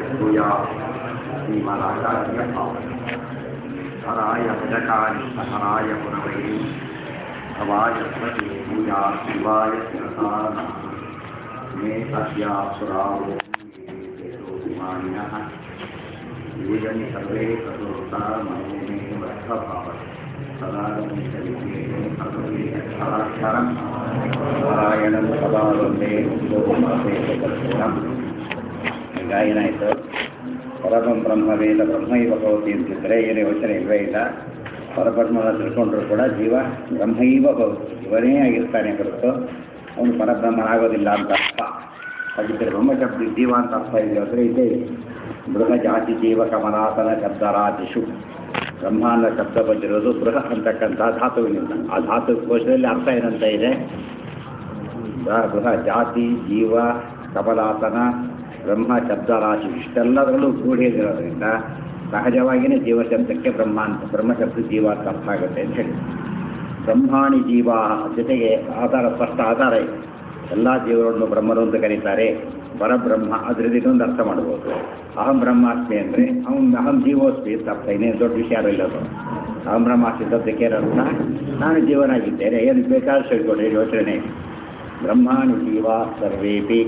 ಭೂಯಾ ಶ್ರೀಮದಾಚಾರ್ಯ ಹರಾಯ ಭಜಕಾರಿ ಹರಾಯ ಪುರವೈ ಭವಾಯ ಸ್ವತಿ ಭೂಯಾ ಶಿವಾಯ ಶಿರಸಾನ ಮೇ ಸತ್ಯಾಸುರಾವೋ ಮಾನಿನಃ ಯೂಯಂ ಸರ್ವೇ ತಥೋಕ್ತಾ ಮೇ ವೃದ್ಧಭಾವ ಸದಾ ನಾರಾಯಣಂ ಸದಾ ವಂದೇ ಈಗ ಏನಾಯಿತು ಪರಬ್ರಹ್ಮ ಬ್ರಹ್ಮವೇದ ಬ್ರಹ್ಮೈವ ಭವತಿ ಅಂತಿದ್ರೆ ಏನು ಯೋಚನೆ ಇಲ್ಲವೇ ಇಲ್ಲ. ಪರಬ್ರಹ್ಮನ ತಿಳ್ಕೊಂಡ್ರು ಕೂಡ ಜೀವ ಬ್ರಹ್ಮೈವ ಭವತಿ, ಇವನೇ ಆಗಿರ್ತಾನೆ ಹೊರತು ಅವನು ಪರಬ್ರಹ್ಮ ಆಗೋದಿಲ್ಲ ಅಂತ ಅರ್ಥ. ಹಾಗಿದ್ದರೆ ಬ್ರಹ್ಮಶಬ್ದ ಜೀವ ಅಂತ ಅರ್ಥ ಇದೆ ಅಂದರೆ ಇದೇ ಬೃಹ ಜಾತಿ ಜೀವ ಕಮಲಾಸನ ಶಬ್ದರಾದಿಷು ಬ್ರಹ್ಮ ಅನ್ನೋ ಶಬ್ದ ಬಂದಿರೋದು ಬೃಹ ಅಂತಕ್ಕಂಥ ಧಾತುವಿನಿಂದ. ಆ ಧಾತು ಕೋಶದಲ್ಲಿ ಅರ್ಥ ಏನಂತ ಇದೆ, ಬೃಹ ಜಾತಿ ಜೀವ ಕಮಲಾಸನ ಬ್ರಹ್ಮ ಶಬ್ದರಾಶಿ ಇಷ್ಟೆಲ್ಲದರಲ್ಲೂ ಕೂಡಿರೋದ್ರಿಂದ ಸಹಜವಾಗಿಯೇ ಜೀವಶಬ್ದಕ್ಕೆ ಬ್ರಹ್ಮಶಬ್ದ ಜೀವ ಅಂತ ಅರ್ಥ ಆಗುತ್ತೆ ಅಂತ ಹೇಳಿ. ಬ್ರಹ್ಮಾಣಿ ಜೀವ ಜೊತೆಗೆ ಆಧಾರ ಸ್ಪಷ್ಟ ಆಧಾರ ಇದೆ. ಎಲ್ಲ ಜೀವರನ್ನು ಬ್ರಹ್ಮರು ಅಂತ ಕರೀತಾರೆ. ಪರಬ್ರಹ್ಮ ಅದರಿಂದ ಇನ್ನೊಂದು ಅರ್ಥ ಮಾಡ್ಬೋದು. ಅಹಂ ಬ್ರಹ್ಮಾಸ್ಮಿ ಅಂದರೆ ಅಹಂ ಜೀವೋಸ್ಮಿ ಅಂತ ಅರ್ಥ. ಇನ್ನೇನು ದೊಡ್ಡ ವಿಷಯ ಇಲ್ಲದು. ಅಹಂ ಬ್ರಹ್ಮಾಸ್ಮಿ ಶಬ್ದಕ್ಕೆ ಏನರ್ಥ, ನಾನು ಜೀವನಾಗಿದ್ದೇನೆ. ಏನು ಬೇಕಾದಷ್ಟು ಹೇಳ್ಕೊಡ್ರಿ, ಯೋಚನೆ. ಬ್ರಹ್ಮಾಣಿ ಜೀವ ಸರ್ವೇಪಿ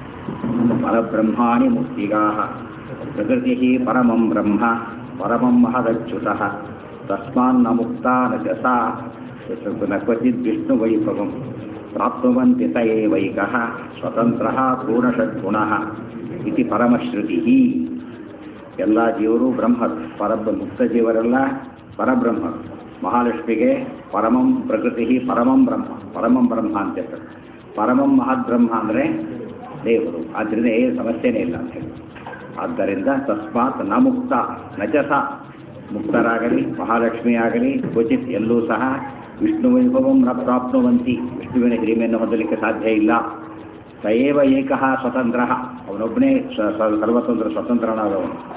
ಪರಬ್ರಹ್ಮಾಣಿ ಮುಕ್ತಿಗಾಃ ಪ್ರಕೃತಿ ಪರಮಂ ಬ್ರಹ್ಮ ಪರಮಂ ಮಹದಚ್ಯುತಃ ತಸ್ಮಾನ್ನ ಮುಕ್ತಾ ನ ಜಸಾ ನ ಕ್ವಚಿದ್ ವಿಷ್ಣು ವೈಭವಂ ಪ್ರಾಪ್ನುವಂತಿ ಸ ಏವೈಕಃ ಸ್ವತಂತ್ರಃ ಪೂರ್ಣಷಡ್ಗುಣಃ ಇತಿ ಪರಮಶ್ರುತಿ. ಎಲ್ಲ ಜೀವರು ಬ್ರಹ್ಮ ಮುಕ್ತ ಜೀವರೆಲ್ಲ ಪರಬ್ರಹ್ಮ. ಮಹಾಲಕ್ಷ್ಮಿಗೆ ಪರಮಂ ಪ್ರಕೃತಿ ಪರಮಂ ಬ್ರಹ್ಮ ಅಂತ ಹೇಳ್ತಾರೆ. ಪರಮಂ ಮಹದ್ಬ್ರಹ್ಮ ಅಂದರೆ ದೇವರು. ಆದ್ದರಿಂದ ಏನು ಸಮಸ್ಯೆನೇ ಇಲ್ಲ ಅಂತ ಹೇಳಿ. ಆದ್ದರಿಂದ ತಸ್ಮಾತ್ ನ ಮುಕ್ತ ನಚಸ, ಮುಕ್ತರಾಗಲಿ ಮಹಾಲಕ್ಷ್ಮಿಯಾಗಲಿ ಕ್ವಚಿತ್ ಎಲ್ಲೂ ಸಹ ವಿಷ್ಣು ವೈಭವಂ ನ ಪ್ರಾಪ್ನುವಂತಿ, ವಿಷ್ಣುವಿನ ಹಿರಿಮೆಯನ್ನು ಹೊಂದಲಿಕ್ಕೆ ಸಾಧ್ಯ ಇಲ್ಲ. ಸಯೇವ ಏಕಃ ಸ್ವತಂತ್ರ, ಅವನೊಬ್ಬನೇ ಸ್ವತಂತ್ರನಾದವನು.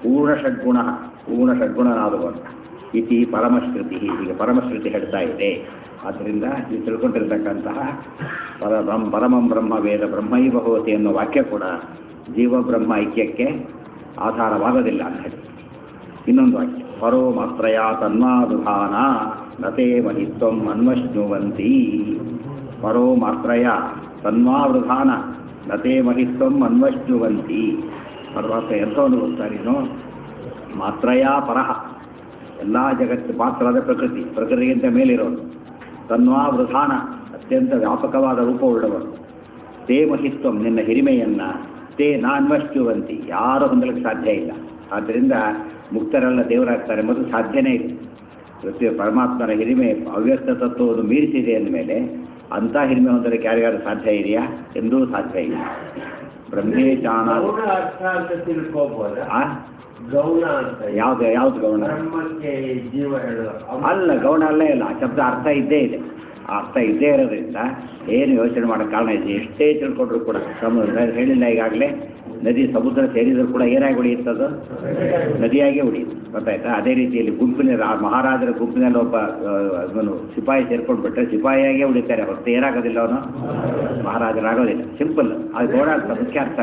ಪೂರ್ಣಷಡ್ಗುಣನಾದವನು. ಇತಿ ಪರಮಶ್ರುತಿ, ಹೀಗೆ ಪರಮಶ್ರುತಿ ಹೇಳ್ತಾ ಇದೆ. ಆದ್ದರಿಂದ ನೀವು ತಿಳ್ಕೊಂಡಿರ್ತಕ್ಕಂತಹ ಪರಮಂ ಬ್ರಹ್ಮ ವೇದ ಬ್ರಹ್ಮೈವ ಭವತಿ ಅನ್ನೋ ವಾಕ್ಯ ಕೂಡ ಜೀವ ಬ್ರಹ್ಮ ಐಕ್ಯಕ್ಕೆ ಆಧಾರವಾಗೋದಿಲ್ಲ ಅಂತ ಹೇಳಿ. ಇನ್ನೊಂದು ವಾಕ್ಯ, ಪರೋ ಮಾತ್ರಯ ತನ್ಮಾದುಧಾನ ನತೇ ಮಹಿತ್ವಂ ಅನ್ವಶ್ನುವಂತಿ. ಪರೋ ಮಾತ್ರಯ ತನ್ಮಾವೃಧಾನ ನತೇ ಮಹಿತ್ವಂ ಅನ್ವಶ್ನುವಂತಿ. ಪರಮಾತ್ಮ ಎಂಥವನು ಗೊತ್ತಾರೇನು, ಮಾತ್ರಯ ಪರಹ, ಎಲ್ಲ ಜಗತ್ತು ಮಾತ್ರದ ಪ್ರಕೃತಿಗಿಂತ ಮೇಲಿರೋನು. ತನ್ವಾವೃಧಾನ, ಅತ್ಯಂತ ವ್ಯಾಪಕವಾದ ರೂಪವುಳ್ಳವರು. ತೇ ಮಹಿತ್ವಂ, ನಿನ್ನ ಹಿರಿಮೆಯನ್ನು ತೇ ನಾನ್ವಶ್ನುವಂತಿ, ಯಾರು ಹೊಂದಲಿಕ್ಕೆ ಸಾಧ್ಯ ಇಲ್ಲ. ಆದ್ದರಿಂದ ಮುಕ್ತರೆಲ್ಲ ದೇವರಾಗ್ತಾರೆ ಮೊದಲು ಸಾಧ್ಯನೇ ಇದೆ. ಪರಮಾತ್ಮನ ಹಿರಿಮೆ ಅವ್ಯಕ್ತ ತತ್ವವನ್ನು ಮೀರಿಸಿದೆ ಅಂದಮೇಲೆ ಅಂಥ ಹಿರಿಮೆ ಹೊಂದಲಿಕ್ಕೆ ಯಾರ್ಯಾರು ಸಾಧ್ಯ ಇದೆಯಾ? ಎಂದೂ ಸಾಧ್ಯ ಇಲ್ಲ. ಬ್ರಹ್ಮೇಚಾನ ಯಾವ್ದು ಗೌಣ ಅಲ್ಲ, ಗೌಣ ಅಲ್ಲೇ ಇಲ್ಲ. ಆ ಶಬ್ದ ಅರ್ಥ ಇದ್ದೇ ಇದೆ. ಆ ಅರ್ಥ ಇದ್ದೇ ಇರೋದ್ರಿಂದ ಏನು ಯೋಚನೆ ಮಾಡೋಕ್ಕೆ ಕಾರಣ ಇದೆ. ಎಷ್ಟೇ ತಿಳ್ಕೊಂಡ್ರು ಕೂಡ ಹೇಳಿಲ್ಲ, ಈಗಾಗಲೇ ನದಿ ಸಮುದ್ರ ಸೇರಿದರೂ ಕೂಡ ಏನಾಗಿ ಉಳಿಯುತ್ತದು? ನದಿಯಾಗೇ ಉಳಿಯುತ್ತೆ. ಗೊತ್ತಾಯ್ತಾ? ಅದೇ ರೀತಿಯಲ್ಲಿ ಮಹಾರಾಜರ ಗುಂಪಿನಲ್ಲಿ ಒಬ್ಬ ಅವನು ಸಿಪಾಯಿ ಸೇರ್ಕೊಂಡು ಬಿಟ್ಟರೆ ಸಿಪಾಯಿಯಾಗೇ ಉಳಿತಾರೆ ಹೊರತು ಏನಾಗೋದಿಲ್ಲ, ಅವನು ಮಹಾರಾಜರಾಗೋದಿಲ್ಲ. ಸಿಂಪಲ್. ಅದು ಗೌಡ ಅರ್ಥ, ಮುಖ್ಯ ಅರ್ಥ.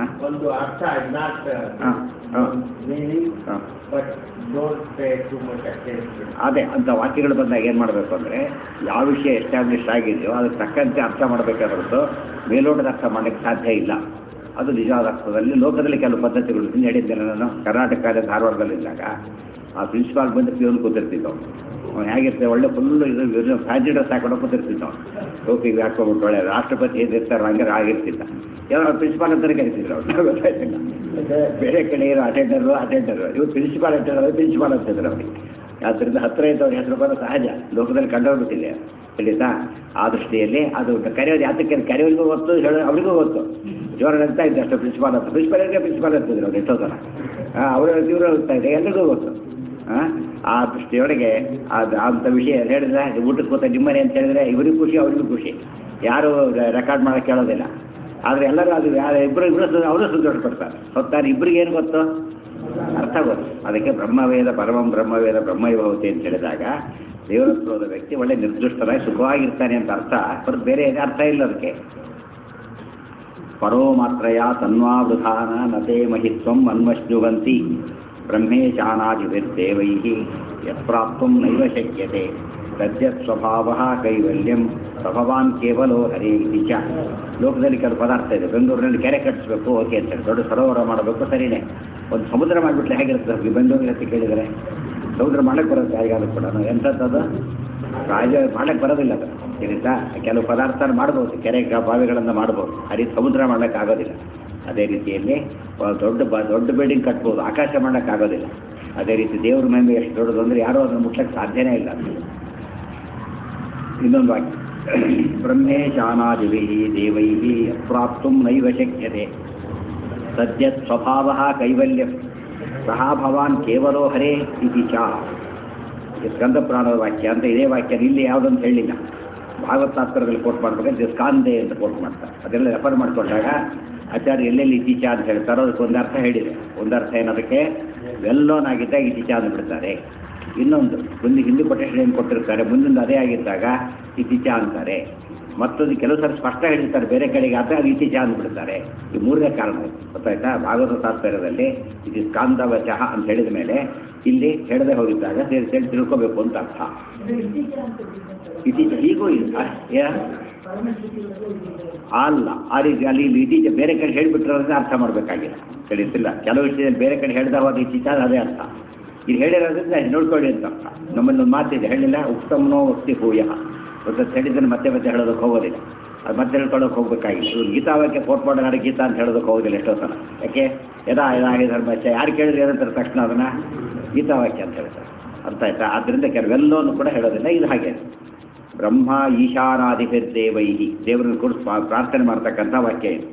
ಅದೇ ಅಂತ ವಾಕ್ಯಗಳು ಬಂದಾಗ ಏನು ಮಾಡಬೇಕು ಅಂದರೆ, ಯಾವ ವಿಷಯ ಎಸ್ಟಾಬ್ಲಿಷ್ ಆಗಿದೆಯೋ ಅದಕ್ಕೆ ತಕ್ಕಂತೆ ಅರ್ಥ ಮಾಡಬೇಕೇ ಹೊರತು ಮೇಲೋಟದ ಅರ್ಥ ಮಾಡಲಿಕ್ಕೆ ಸಾಧ್ಯ ಇಲ್ಲ. ಅದು ನಿಜವಾದ ಅರ್ಥದಲ್ಲಿ. ಲೋಕದಲ್ಲಿ ಕೆಲವು ಪದ್ಧತಿಗಳು ನಡೆಯುತ್ತೇನೆ. ನಾನು ಕರ್ನಾಟಕ ಕಾಲೇಜ್ ಧಾರವಾಡದಲ್ಲಿದ್ದಾಗ ಆ ಪ್ರಿನ್ಸಿಪಾಲ್ ಬಂದು ಪ್ಯೂನ್ ಕೂತಿರ್ತಿದ್ದವು. ಅವ್ನು ಹೇಗಿರ್ತೇವೆ, ಒಳ್ಳೆ ಫುಲ್ಲು ಇದು ಫ್ಯಾನ್ಸಿ ಡ್ರೆಸ್ ಹಾಕೊಂಡು ಕೂತಿರ್ತಿದ್ದವು. ಟೋಪಿಗೆ ಹಾಕ್ಕೊಂಡ್ಬಿಟ್ಟು ಒಳ್ಳೆ ರಾಷ್ಟ್ರಪತಿ ಏನಿರ್ತಾರೆ ಹಂಗಾರೆ ಆಗಿರ್ತಿದ್ದ. ಯಾವ ಪ್ರಿನ್ಸಿಪಾಲ್ ಅಂತಾನೆ ಕರಿತಿದ್ರು ಅವ್ರು, ಗೊತ್ತಾಯ್ತಿಲ್ಲ. ಬೇರೆ ಕಡೆ ಇರೋ ಅಟೆಂಡರು ಇವ್ರು ಪ್ರಿನ್ಸಿಪಾಲ್ ಅಂತಿದ್ರು ಅವ್ರಿಗೆ. ಆದ್ದರಿಂದ ಹತ್ತಿರ ಇದ್ದವ್ರ ಹೆಸರು ಬರೋ ಸಹಜ, ಲೋಕದಲ್ಲಿ ಕಂಡುಬಿಟ್ಟಿಲ್ಲ. ತಿಳಿತಾ? ಆ ದೃಷ್ಟಿಯಲ್ಲಿ ಅದು ಕರೆಯೋದು ಯಾತಕ್ಕೆ, ಕರೆಯೋರಿಗೂ ಗೊತ್ತು, ಹೇಳೋ ಅವರಿಗೂ ಗೊತ್ತು. ಜೋರ ಅಂತ ಇದ್ದೆ ಅಷ್ಟು ಪ್ರಿನ್ಸಿಪಾಲ್ ಅಂತಿದ್ರು ಅವ್ರು ಎಷ್ಟೋ ಥರ. ಅವರು ಇವರು ಹೋಗ್ತಾ ಇದೆ, ಎಲ್ರಿಗೂ ಗೊತ್ತು. ಆ ದೃಷ್ಟಿಯೊಳಗೆ ಅಂಥ ವಿಷಯ ಹೇಳಿದ್ರೆ ಊಟಕ್ಕೆ ಕೂತ ನಿಮ್ಮನೆ ಅಂತ ಹೇಳಿದ್ರೆ ಇವರಿಗೂ ಖುಷಿ, ಅವರಿಗೂ ಖುಷಿ. ಯಾರು ರೆಕಾರ್ಡ್ ಮಾಡೋಕ್ಕೆ ಕೇಳೋದಿಲ್ಲ. ಆದರೆ ಎಲ್ಲರೂ ಅದು ಇಬ್ಬರು ಅವರು ಸಂತೋಷ ಪಡ್ತಾರೆ. ಹೊತ್ತಾರೆ ಇಬ್ಬರಿಗೆ ಏನು ಗೊತ್ತು, ಅರ್ಥ ಗೊತ್ತು. ಅದಕ್ಕೆ ಬ್ರಹ್ಮವೇದ ಪರಮಂ ಬ್ರಹ್ಮವೇದ ಬ್ರಹ್ಮೈಭವತಿ ಅಂತ ಹೇಳಿದಾಗ ದೇವರತ್ವದ ವ್ಯಕ್ತಿ ಒಳ್ಳೆ ನಿರ್ದಿಷ್ಟರಾಗಿ ಸುಖವಾಗಿರ್ತಾನೆ ಅಂತ ಅರ್ಥ. ಹೊರತು ಬೇರೆ ಅರ್ಥ ಇಲ್ಲ ಅದಕ್ಕೆ. ಪರೋ ಮಾತ್ರಯ ತನ್ವಾವೃಧಾನ ನತೆ ಮಹಿತ್ವಂ ಅನ್ವಶ್ನುವಂತಿ ಬ್ರಹ್ಮೇಶಾನಾದಿಭಿರ್ದೇವೈ ಯತ್ಪ್ರಾಪ್ತುಂ ನೈವ ಶಕ್ಯತೆ ತದ್ಯತ್ ಸ್ವಭಾವಃ ಕೈವಲ್ಯಂ ಸ್ವಭವಾನ್ ಕೇವಲೋ ಹರೇ ಇತಿ ಚ. ಲೋಕದಲ್ಲಿ ಕೆಲವು ಪದಾರ್ಥ ಇದೆ. ಬೆಂಗಳೂರಿನಲ್ಲಿ ಕೆರೆ ಕಟ್ಟಿಸ್ಬೇಕು ಓಕೆ ಅಂತೇಳಿ, ದೊಡ್ಡ ಸರೋವರ ಮಾಡಬೇಕು ಸರಿನೇ. ಒಂದು ಸಮುದ್ರ ಮಾಡಿಬಿಟ್ರೆ ಹೇಗಿರುತ್ತೆ ಬೆಂಗಳೂರಿಗೆ ಅಂತ ಕೇಳಿದರೆ? ಸಮುದ್ರ ಮಾಡಕ್ಕೆ ಬರುತ್ತೆ ಯಾರಿಗಾದ್ರೂ ಕೂಡ. ಎಂಥದ್ದು ರಾಜ ಮಾಡಕ್ಕೆ ಬರೋದಿಲ್ಲ ಅದು ತಿಳಿತಾ. ಕೆಲವು ಪದಾರ್ಥ ಮಾಡ್ಬೋದು, ಕೆರೆ ಬಾವಿಗಳನ್ನು ಮಾಡ್ಬೋದು, ಅದೇ ಸಮುದ್ರ ಮಾಡಕ್ಕೆ ಆಗೋದಿಲ್ಲ. ಅದೇ ರೀತಿಯಲ್ಲಿ ದೊಡ್ಡ ಬಿಲ್ಡಿಂಗ್ ಕಟ್ಬೋದು, ಆಕಾಶ ಮಾಡಕ್ಕೆ ಆಗೋದಿಲ್ಲ. ಅದೇ ರೀತಿ ದೇವ್ರ ಮಹಿಮೆ ಎಷ್ಟು ದೊಡ್ಡದು ಅಂದರೆ ಯಾರೂ ಅದನ್ನು ಮುಟ್ಲಕ್ಕೆ ಸಾಧ್ಯನೇ ಇಲ್ಲ. ಇನ್ನೊಂದು ವಾಕ್ಯ, ಬ್ರಹ್ಮೇಶಾನಾದಿಭಿಃ ದೇವೈಃ ಪ್ರಾಪ್ತುಂ ನೈವ ಶಕ್ಯತೆ ಸದ್ಯತ್ ಸ್ವಭಾವಃ ಕೈವಲ್ಯಂ ಸಹ ಭವಾನ್ ಕೇವಲೋ ಹರೇ ಇತಿ ಚ. ಸ್ಕಂದ ಪುರಾಣದ ವಾಕ್ಯ ಅಂತ ಇದೇ ವಾಕ್ಯ ಇಲ್ಲಿ ಯಾವುದಂತ ಹೇಳಿಲ್ಲ. ಭಾಗವತ ಶಾಸ್ತ್ರದಲ್ಲಿ ಕೋಟ್ ಮಾಡ್ಬೇಕಂದ್ರೆ ಸ್ಕಾಂದೆ ಅಂತ ಕೋಟ್ ಮಾಡ್ತಾರೆ. ಅದೆಲ್ಲ ರೆಫರ್ ಮಾಡಿಕೊಂಡಾಗ ಆಚಾರ್ಯ ಎಲ್ಲೆಲ್ಲಿ ಇತೀಚ ಅಂತ ಹೇಳ್ತಾರೋ ಅದಕ್ಕೆ ಒಂದು ಅರ್ಥ ಹೇಳಿದೆ. ಒಂದು ಅರ್ಥ ಏನದಕ್ಕೆ ವೆಲ್ಲೋನಾಗಿದ್ದಾಗ ಇತೀಚ ಅಂದ್ಬಿಡ್ತಾರೆ. ಇನ್ನೊಂದು ಹಿಂದೂ ಕೊಟೇಶನ್ ಏನು ಕೊಟ್ಟಿರ್ತಾರೆ ಮುಂದಿಂದ ಅದೇ ಆಗಿದ್ದಾಗ ಇತೀಚ ಅಂತಾರೆ. ಮತ್ತೊಂದು ಕೆಲವು ಸರಿ ಸ್ಪಷ್ಟ ಹೇಳಿರ್ತಾರೆ ಬೇರೆ ಕಡೆಗೆ ಆದರೆ ಅದು ಇತೀಚ ಅಂದ್ಬಿಡ್ತಾರೆ. ಈ ಮೂರನೇ ಕಾರಣ ಗೊತ್ತಾಯ್ತಾ. ಭಾಗವತ ತಾತ್ಪರ್ಯದಲ್ಲಿ ಇದು ಸ್ಕಾಂದವಚಃ ಅಂತ ಹೇಳಿದ ಮೇಲೆ ಇಲ್ಲಿ ಹೇಳದೆ ಹೋಗಿದ್ದಾಗ ಸೇರಿ ತಿಳ್ಕೋಬೇಕು ಅಂತ ಅರ್ಥ. ಇತೀಚ ಹೀಗೂ ಇಲ್ಲ ಅಲ್ಲ, ಆ ರೀತಿ ಅಲ್ಲಿ ಇಲ್ಲಿ ಇತೀಚ ಬೇರೆ ಕಡೆ ಹೇಳಿಬಿಟ್ಟಿರೋದನ್ನ ಅರ್ಥ ಮಾಡಬೇಕಾಗಿಲ್ಲ. ತಿಳಿತಿಲ್ಲ ಕೆಲವು ವಿಷಯದಲ್ಲಿ ಬೇರೆ ಕಡೆ ಹೇಳಿದಾಗ ಅದು ಇತೀಚ ಅದೇ ಅರ್ಥ. ಇದು ಹೇಳಿರೋದ್ರಿಂದ ನೋಡ್ಕೊಳ್ಳಿ ಅಂತ ಅರ್ಥ. ನಮ್ಮಲ್ಲಿ ಒಂದು ಮಾತಿದೆ ಹೇಳಿಲ್ಲ, ಉತ್ತಮನೋ ವಕ್ತಿ ಭೂಯ ಅಂತ ಹೇಳಿದ್ದನ್ನು ಮತ್ತೆ ಹೇಳೋದಕ್ಕೆ ಹೋಗೋದಿಲ್ಲ. ಅದು ಮತ್ತೆ ಹೇಳ್ಕೊಳ್ಳೋಕೆ ಹೋಗ್ಬೇಕಾಗಿಲ್ಲ. ಇವ್ರು ಗೀತಾವಾಕ್ಯ ಕೋಟ್ ಮಾಡೋಣ ಗೀತಾ ಅಂತ ಹೇಳೋದಕ್ಕೆ ಹೋಗೋದಿಲ್ಲ ಎಷ್ಟೋ ಸಲ. ಯಾಕೆ ಯದಾ ಯದಾಹಿ ಧರ್ಮಶ್ಚ ಯಾರು ಕೇಳಿದ್ರೆ ಏನಂತಾರೆ ತಕ್ಷಣ ಅದನ್ನು ಗೀತಾವಾಕ್ಯ ಅಂತ ಹೇಳ್ತಾರೆ. ಅರ್ಥ ಆಯ್ತಾ. ಆದ್ದರಿಂದ ಕೆಲವೆಲ್ಲವನ್ನೂ ಕೂಡ ಹೇಳೋದಿಲ್ಲ. ಇದು ಹಾಗೆ ಬ್ರಹ್ಮ ಈಶಾನಾದಿಭಿರ್ದೇವೈಹಿ ದೇವರನ್ನು ಕೂಡ ಪ್ರಾರ್ಥನೆ ಮಾಡ್ತಕ್ಕಂಥ ವಾಕ್ಯ ಇದು.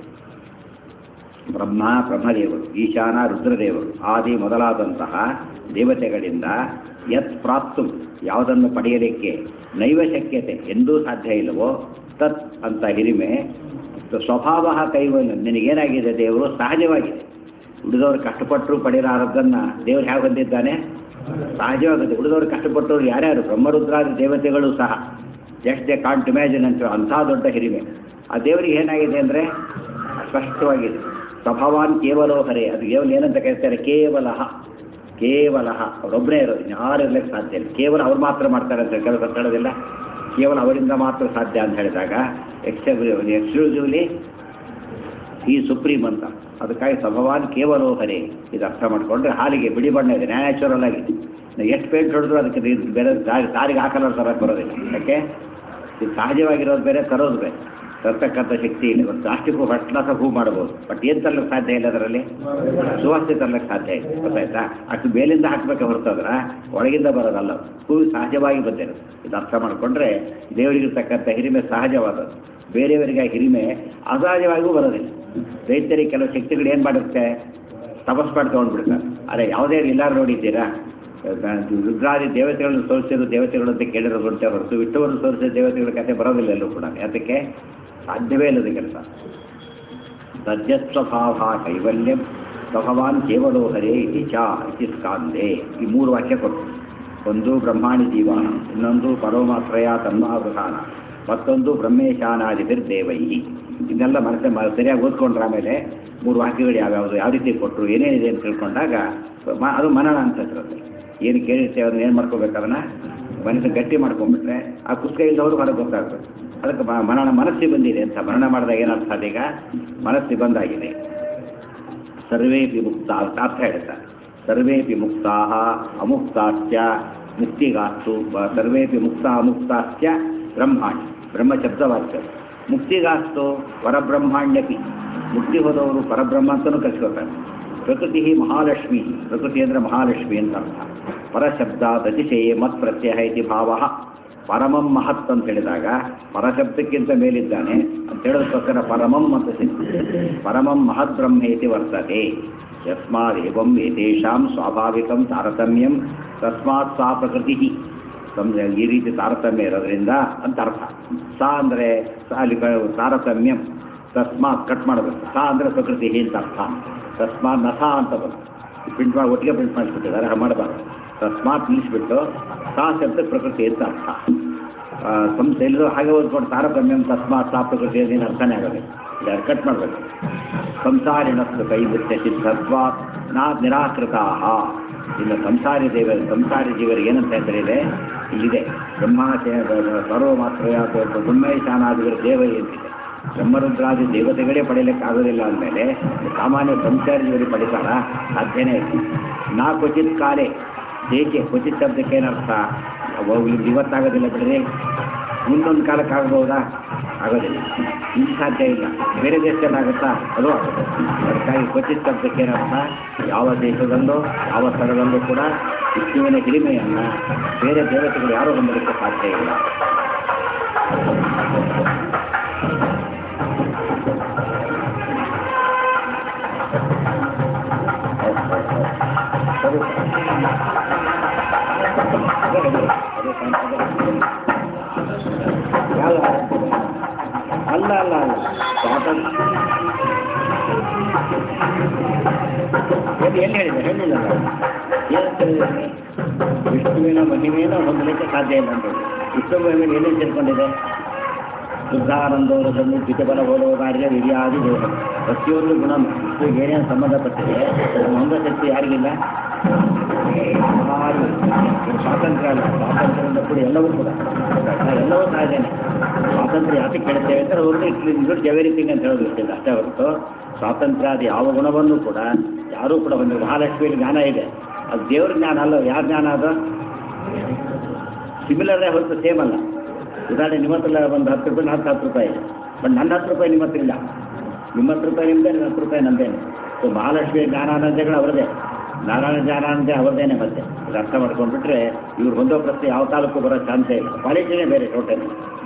ಬ್ರಹ್ಮದೇವರು, ಈಶಾನ ರುದ್ರದೇವರು, ಆದಿ ಮೊದಲಾದಂತಹ ದೇವತೆಗಳಿಂದ ಯತ್ ಪ್ರಾಪ್ತು ಯಾವುದನ್ನು ಪಡೆಯಲಿಕ್ಕೆ ನೈವ ಶಕ್ಯತೆ ಎಂದೂ ಸಾಧ್ಯ ಇಲ್ಲವೋ ತತ್ ಅಂತ ಹಿರಿಮೆ ಸ್ವಭಾವ ಕೈವಲ್ಯ ನಿನಗೇನಾಗಿದೆ ದೇವರು ಸಹಜವಾಗಿದೆ. ಉಳಿದವರು ಕಷ್ಟಪಟ್ಟರು ಪಡೆಯಲಾರದನ್ನು ದೇವರು ಹೇಗೆ ಹೊಂದಿದ್ದಾನೆ ಸಹಜವಾಗಿದೆ. ಉಳಿದವರು ಕಷ್ಟಪಟ್ಟವರು ಯಾರ್ಯಾರು ಬ್ರಹ್ಮರುದ್ರಾದಿ ದೇವತೆಗಳು ಸಹ ಜಸ್ಟ್ ದೇ ಕಾಂಟ್ ಇಮ್ಯಾಜಿನ್ ಅಂತ ಅಂಥ ದೊಡ್ಡ ಹಿರಿಮೆ ಆ ದೇವರಿಗೆ ಏನಾಗಿದೆ ಅಂದರೆ ಸ್ಪಷ್ಟವಾಗಿದೆ. ಸ್ವಭಾವಾನ್ ಕೇವಲೋ ಹರೇ, ಅದು ಕೇವಲ ಏನಂತ ಕರೀತಾರೆ ಕೇವಲ ಅವರೊಬ್ಬರೇ ಇರೋದು, ಯಾರು ಇರ್ಲಿಕ್ಕೆ ಸಾಧ್ಯ ಇಲ್ಲ. ಕೇವಲ ಅವ್ರು ಮಾತ್ರ ಮಾಡ್ತಾರೆ ಅಂತ ಕೆಲಸ ಹೇಳೋದಿಲ್ಲ. ಕೇವಲ ಅವರಿಂದ ಮಾತ್ರ ಸಾಧ್ಯ ಅಂತ ಹೇಳಿದಾಗ ಎಕ್ಸ್ಕ್ಲೂಸಿವ್ಲಿ ಈ ಸುಪ್ರೀಂ ಅಂತ. ಅದಕ್ಕಾಗಿ ಸ್ವಭಾವಾನ್ ಕೇವಲೋ ಹರೇ ಇದು ಅರ್ಥ ಮಾಡಿಕೊಂಡ್ರೆ ಹಾಲಿಗೆ ಬಿಳಿ ಬಣ್ಣ ಇದೆ, ನ್ಯಾಚುರಲ್ ಆಗಿದೆ. ಎಷ್ಟು ಪೇಂಟ್ ಹೊಡೆದ್ರು ಅದಕ್ಕೆ ಬೇರೆ ದಾರಿಗೆ ಹಾಕಲ್ಲ ತರಕ್ಕೆ ಬರೋದಿಲ್ಲ. ಯಾಕೆ ಇದು ಸಹಜವಾಗಿರೋದು ಬೇರೆ, ತರೋದು ಬೇರೆ. ತರ್ತಕ್ಕಂಥ ಶಕ್ತಿ ಇಲ್ಲ. ಒಂದು ಪ್ಲಾಸ್ಟಿಕ್ ಹೊಟ್ಟಲಾಸ ಹೂ ಮಾಡ್ಬೋದು, ಬಟ್ ಏನು ತರ್ಲಿಕ್ಕೆ ಸಾಧ್ಯ ಇಲ್ಲ. ಅದರಲ್ಲಿ ಸುವಾಸನೆ ತರ್ಲಿಕ್ಕೆ ಸಾಧ್ಯ ಇಲ್ಲ. ಗೊತ್ತಾಯ್ತಾ. ಅಷ್ಟು ಮೇಲಿಂದ ಹಾಕಬೇಕೆ ಹೊರತಂದ್ರೆ ಒಳಗಿಂದ ಬರೋದಲ್ಲ, ಹೂ ಸಹಜವಾಗಿ ಬಂದಿರೋದು. ಇದು ಅರ್ಥ ಮಾಡಿಕೊಂಡ್ರೆ ದೇವರಿಗಿರ್ತಕ್ಕಂಥ ಹಿರಿಮೆ ಸಹಜವಾದದ್ದು. ಬೇರೆಯವರಿಗೆ ಆ ಹಿರಿಮೆ ಅಸಹಜವಾಗಿಯೂ ಬರೋದಿಲ್ಲ. ರೈತರಿಗೆ ಕೆಲವು ಶಕ್ತಿಗಳು ಏನು ಮಾಡುತ್ತೆ ತಪಸ್ ಮಾಡಿ ತೊಗೊಂಡ್ಬಿಡ್ತಾರೆ. ಆದರೆ ಯಾವುದೇ ಎಲ್ಲರೂ ನೋಡಿದ್ದೀರಾ ರುದ್ರಾದಿ ದೇವತೆಗಳನ್ನು ಸೋಲಿಸಿದ್ರು ದೇವತೆಗಳು ಅಂತ ಕೇಳಿರೋದು ಉಂಟೆ ಹೊರತು ವಿಷ್ಣುವನ್ನು ಸೋಲಿಸಿದ ದೇವತೆಗಳ ಕಥೆ ಬರೋದಿಲ್ಲ ಎಲ್ಲೂ ಕೂಡ. ಯಾತಕ್ಕೆ ಸಾಧ್ಯವೇ ಇಲ್ಲದ ಕೆಲಸ. ಸದ್ಯಸ್ವಭಾವ ಕೈವಲ್ಯಂ ಭಗವಾನ್ ಕೇವಲೋ ಹರೇ ಇತಿ ಚ ಇತಿ ಸ್ಕಾಂದೆ. ಈ ಮೂರು ವಾಕ್ಯ ಕೊಟ್ಟು, ಒಂದು ಬ್ರಹ್ಮಾಣಿ ಜೀವಾನ, ಇನ್ನೊಂದು ಪರಮಾತ್ರಯ ತನ್ಮಾವೃಧಾನ, ಮತ್ತೊಂದು ಬ್ರಹ್ಮೇಶಾನಾದಿಭಿರ್ದೇವೈಹಿ. ಇದನ್ನೆಲ್ಲ ಸರಿಯಾಗಿ ಓದ್ಕೊಂಡ್ರೆ ಆಮೇಲೆ ಮೂರು ವಾಕ್ಯಗಳು ಯಾವ್ಯಾವುದು ಯಾವ ರೀತಿ ಕೊಟ್ಟರು ಏನೇನಿದೆ ಅಂತ ತಿಳ್ಕೊಂಡಾಗ ಅದು ಮನನ ಅಂತ ಹೇಳ್ತಾರೆ. ಏನು ಕೇಳಿರ್ತೇವೆ ಅದನ್ನ ಏನು ಮಾಡ್ಕೋಬೇಕು, ಅದನ್ನು ಮನಸ್ಸು ಗಟ್ಟಿ ಮಾಡ್ಕೊಂಡ್ಬಿಟ್ರೆ ಆ ಪುಸ್ತಕ ಇಲ್ಲದವರು ಹೊರಗೆ ಗೊತ್ತಾಗ್ತದೆ. ಅದಕ್ಕೆ ಮನಸ್ಸಿಗೆ ಬಂದಿದೆ ಅಂತ ಮನನ ಮಾಡಿದಾಗ ಏನರ್ಥ ಅದೀಗ ಮನಸ್ಸಿಗೆ ಬಂದಾಗಿದೆ. ಸರ್ವೇಪಿ ಮುಕ್ತ ಅರ್ಥ ಹೇಳ್ತಾರೆ. ಸರ್ವೇಪಿ ಮುಕ್ತಾ ಅಮುಕ್ತಾಶ್ಚ ಮುಕ್ತಿಗಾಸ್ತು. ಸರ್ವೇಪಿ ಮುಕ್ತ ಅಮುಕ್ತಾಶ್ಚ ಬ್ರಹ್ಮಾಂಡ ಬ್ರಹ್ಮ ಶಬ್ದವಾಕ್ಯ. ಮುಕ್ತಿಗಾಸ್ತು ಪರಬ್ರಹ್ಮಾಂಡ್ಯಪಿ, ಮುಕ್ತಿ ಹೋದವರು ಪರಬ್ರಹ್ಮ ಅಂತಲೂ ಕಲಿಸ್ಕೊತಾರೆ. ಪ್ರಕೃತಿ ಮಹಾಲಕ್ಷ್ಮಿ, ಪ್ರಕೃತಿ ಅಂದರೆ ಮಹಾಲಕ್ಷ್ಮಿ ಅಂತ ಅರ್ಥ. ಪರಶಬ್ದ ಅತಿಶಯೇ ಮತ್ ಪ್ರತ್ಯಯ ಇತಿ ಭಾವ. ಪರಮಂ ಮಹತ್ ಅಂತ ಹೇಳಿದಾಗ ಪರಶಬ್ದಕ್ಕಿಂತ ಮೇಲಿದ್ದಾನೆ ಅಂತ ಹೇಳೋದಕ್ಕೋಸ್ಕರ ಪರಮಂ ಅಂತ ಸಿಗ್ತದೆ. ಪರಮಂ ಮಹದ್ ಬ್ರಹ್ಮೇತಿ ವರ್ತತೆ. ಯಸ್ಮಾದೇವಂ ಏತೇಷಾಂ ಸ್ವಾಭಾವಿಕಂ ತಾರತಮ್ಯಂ ತಸ್ಮಾತ್ ಸಾ ಪ್ರಕೃತಿ. ಈ ರೀತಿ ತಾರತಮ್ಯ ಇರೋದ್ರಿಂದ ಅಂತ ಅರ್ಥ. ಸಾ ಅಂದರೆ ಅಲ್ಲಿ ತಾರತಮ್ಯಂ, ತಸ್ಮಾತ್ ಕಟ್ ಮಾಡಬೇಕು. ಸಾ ಅಂದರೆ ಪ್ರಕೃತಿ ಅಂತ ಅರ್ಥ. ತಸ್ಮಾತ್ ನಸ ಅಂತ ಬಂತು. ಪ್ರಿಂಟ್ ಮಾಡಿ ಒಟ್ಟಿಗೆ ಪ್ರಿಂಟ್ ಮಾಡಿಸ್ಬಿಟ್ಟಿದ್ದಾರೆ, ಮಾಡಬಾರ್ದು. ತಸ್ಮಾತ್ ನಿಲ್ಲಿಸ್ಬಿಟ್ಟು ಸಾ ಶಬ್ದ ಪ್ರಕೃತಿ ಅಂತ ಅರ್ಥ. ಎಲ್ಲರೂ ಹಾಗೆ ಓದ್ಕೊಂಡು ತಾರತಮ್ಯಂ ತಸ್ಮಾತ್ ಸಾಪ್ತಕೃತಿ ಏನು ಅರ್ಥನೇ ಆಗೋದಿಲ್ಲ. ಇದು ಕಟ್ ಮಾಡಬೇಕು. ಸಂಸಾರಿಣಸ್ತು ಕೈವೃತ್ಯ ಸಿದ್ಧತ್ವಾತ್ ನಾ ನಿರಾಕೃತಾಹ. ಇನ್ನು ಸಂಸಾರಿ ಜೀವರಿಗೆ ಏನಂತ ಹೆಸರಿದೆ ಇಲ್ಲಿದೆ. ಸರ್ವ ಮಾತ್ರ ಬ್ರಹ್ಮೇಶಾನಾದಿಗಳ ದೇವೈ ಅಂತಿದೆ. ಬ್ರಹ್ಮರುದ್ರಾದಿ ದೇವತೆಗಳೇ ಪಡೆಯಲಿಕ್ಕಾಗೋದಿಲ್ಲ ಅಂದಮೇಲೆ ಸಾಮಾನ್ಯ ಸಂಸಾರಿ ಜೀವರಿಗೆ ಪಡಿತಾರ ಸಾಧ್ಯನೇ ಇಲ್ಲ. ನಾ ಕ್ವಚಿತ್ ಕಾಲೇ ಏಕೆ ಕ್ವಚಿತ್ ಶಬ್ದಕ್ಕೆ ಏನರ್ಥ? ಇವತ್ತಾಗೋದಿಲ್ಲ ಬಿಡ್ರಿ, ಮುಂದೊಂದು ಕಾಲಕ್ಕೆ ಆಗ್ಬೋದಾ? ಆಗೋದಿಲ್ಲ, ಇದು ಸಾಧ್ಯ ಇಲ್ಲ. ಬೇರೆ ದೇಶದಲ್ಲಿ ಆಗುತ್ತಾ? ಅದು ಆಗುತ್ತೆ. ಅದಕ್ಕಾಗಿ ಕ್ವಚಿತ್ ಶಬ್ದಕ್ಕೆ ಏನರ್ಥ? ಯಾವ ದೇಶದಲ್ಲೂ ಯಾವ ಸ್ಥಳದಲ್ಲೂ ಕೂಡ ವಿಷ್ಣುವಿನ ಹಿರಿಮೆಯನ್ನು ಬೇರೆ ದೇವತೆಗಳು ಯಾರೂ ಹೊಂದಲಿಕ್ಕೆ ಸಾಧ್ಯ ಇಲ್ಲ. ಅಲ್ಲ ಅಲ್ಲ ಅಲ್ಲ ಸ್ವಾತಂತ್ರ್ಯ ಎಲ್ಲಿ ಹೇಳಿದೆ? ಹೇಳಿಲ್ಲ. ವಿಷ್ಣುವಿನ ಮಹಿಮೆಯನ್ನು ಹೊಂದಲಿಕ್ಕೆ ಸಾಧ್ಯ ಇಲ್ಲ ಅಂತ. ವಿಷ್ಣು ಮಹಿಮೆಯನ್ನು ಏನೇನು ಸೇರ್ಕೊಂಡಿದೆ? ಶುದ್ಧಾನಂದವರದನ್ನು ಪಿತಬಲ ಹೋಲೋಗಾರ್ಯ ವಿರ್ಯಾದಿ ದೇಹ ಪ್ರತಿಯೊಂದು ಗುಣ ವಿಷ್ಣುವಿಗೆ ಏನೇನು ಸಂಬಂಧಪಟ್ಟಿದೆ ಹೊಂದ ಶಕ್ತಿ ಯಾರಿಗಿಲ್ಲ? ಸ್ವಾತಂತ್ರ್ಯ ಅಲ್ಲ, ಸ್ವಾತಂತ್ರ್ಯದಿಂದ ಕೂಡ ಎಲ್ಲವೂ ಕೂಡ ಎಲ್ಲವೂ ಸಹಜನೇ. ಸ್ವಾತಂತ್ರ್ಯ ಯಾಕೆ ಕೇಳ್ತೇವೆ ಅಂದರೆ ಅವ್ರಿಗೆ ಇಟ್ಸ್ ಎವ್ರಿಥಿಂಗ್ ಅಂತ ಹೇಳೋದಿಲ್ಲ ಅಷ್ಟೇ ಹೊರತು ಸ್ವಾತಂತ್ರ್ಯ ಅದು ಯಾವ ಗುಣವನ್ನು ಕೂಡ ಯಾರೂ ಕೂಡ ಒಂದು ಮಹಾಲಕ್ಷ್ಮಿಯಲ್ಲಿ ಜ್ಞಾನ ಇದೆ, ಅದು ದೇವ್ರ ಜ್ಞಾನ ಅಲ್ಲ. ಯಾರ ಜ್ಞಾನ ಅದು? ಸಿಮಿಲರೇ ಹೊರತು ಸೇಮ್ ಅಲ್ಲ. ಉದಾಹರಣೆ ನಿಮ್ಮ ಹತ್ರ ಒಂದು 10 ರೂಪಾಯಿ 10 ರೂಪಾಯಿ ಇದೆ, ಬಟ್ ನನ್ನ 10 ರೂಪಾಯಿ ನಿಮ್ಮ ಹತ್ರ ಇಲ್ಲ. ನಿಮ್ಮ 10 ರೂಪಾಯಿ ನಿಮ್ಮದೇ, 10 ರೂಪಾಯಿ ನಮ್ಮದೇನೆ. ಸೊ ಮಹಾಲಕ್ಷ್ಮಿ ಜ್ಞಾನಾನಂದಗಳು ಅವರದೇ, ನಾರಾಯಣ ಜ್ಞಾನಾನಂದ ಅವರದೇನೆ. ಮತ್ತೆ ಇದು ಅರ್ಥ ಮಾಡ್ಕೊಂಡ್ಬಿಟ್ರೆ ಇವ್ರು ಹೊಂದೋ ಪ್ರಶ್ನೆ ಯಾವ ಕಾಲಕ್ಕೂ ಬರೋ ಚಾನ್ಸೇ ಇಲ್ಲ. ಕ್ವಾಲಿಟಿನೇ ಬೇರೆ ಟೋಟಲ್.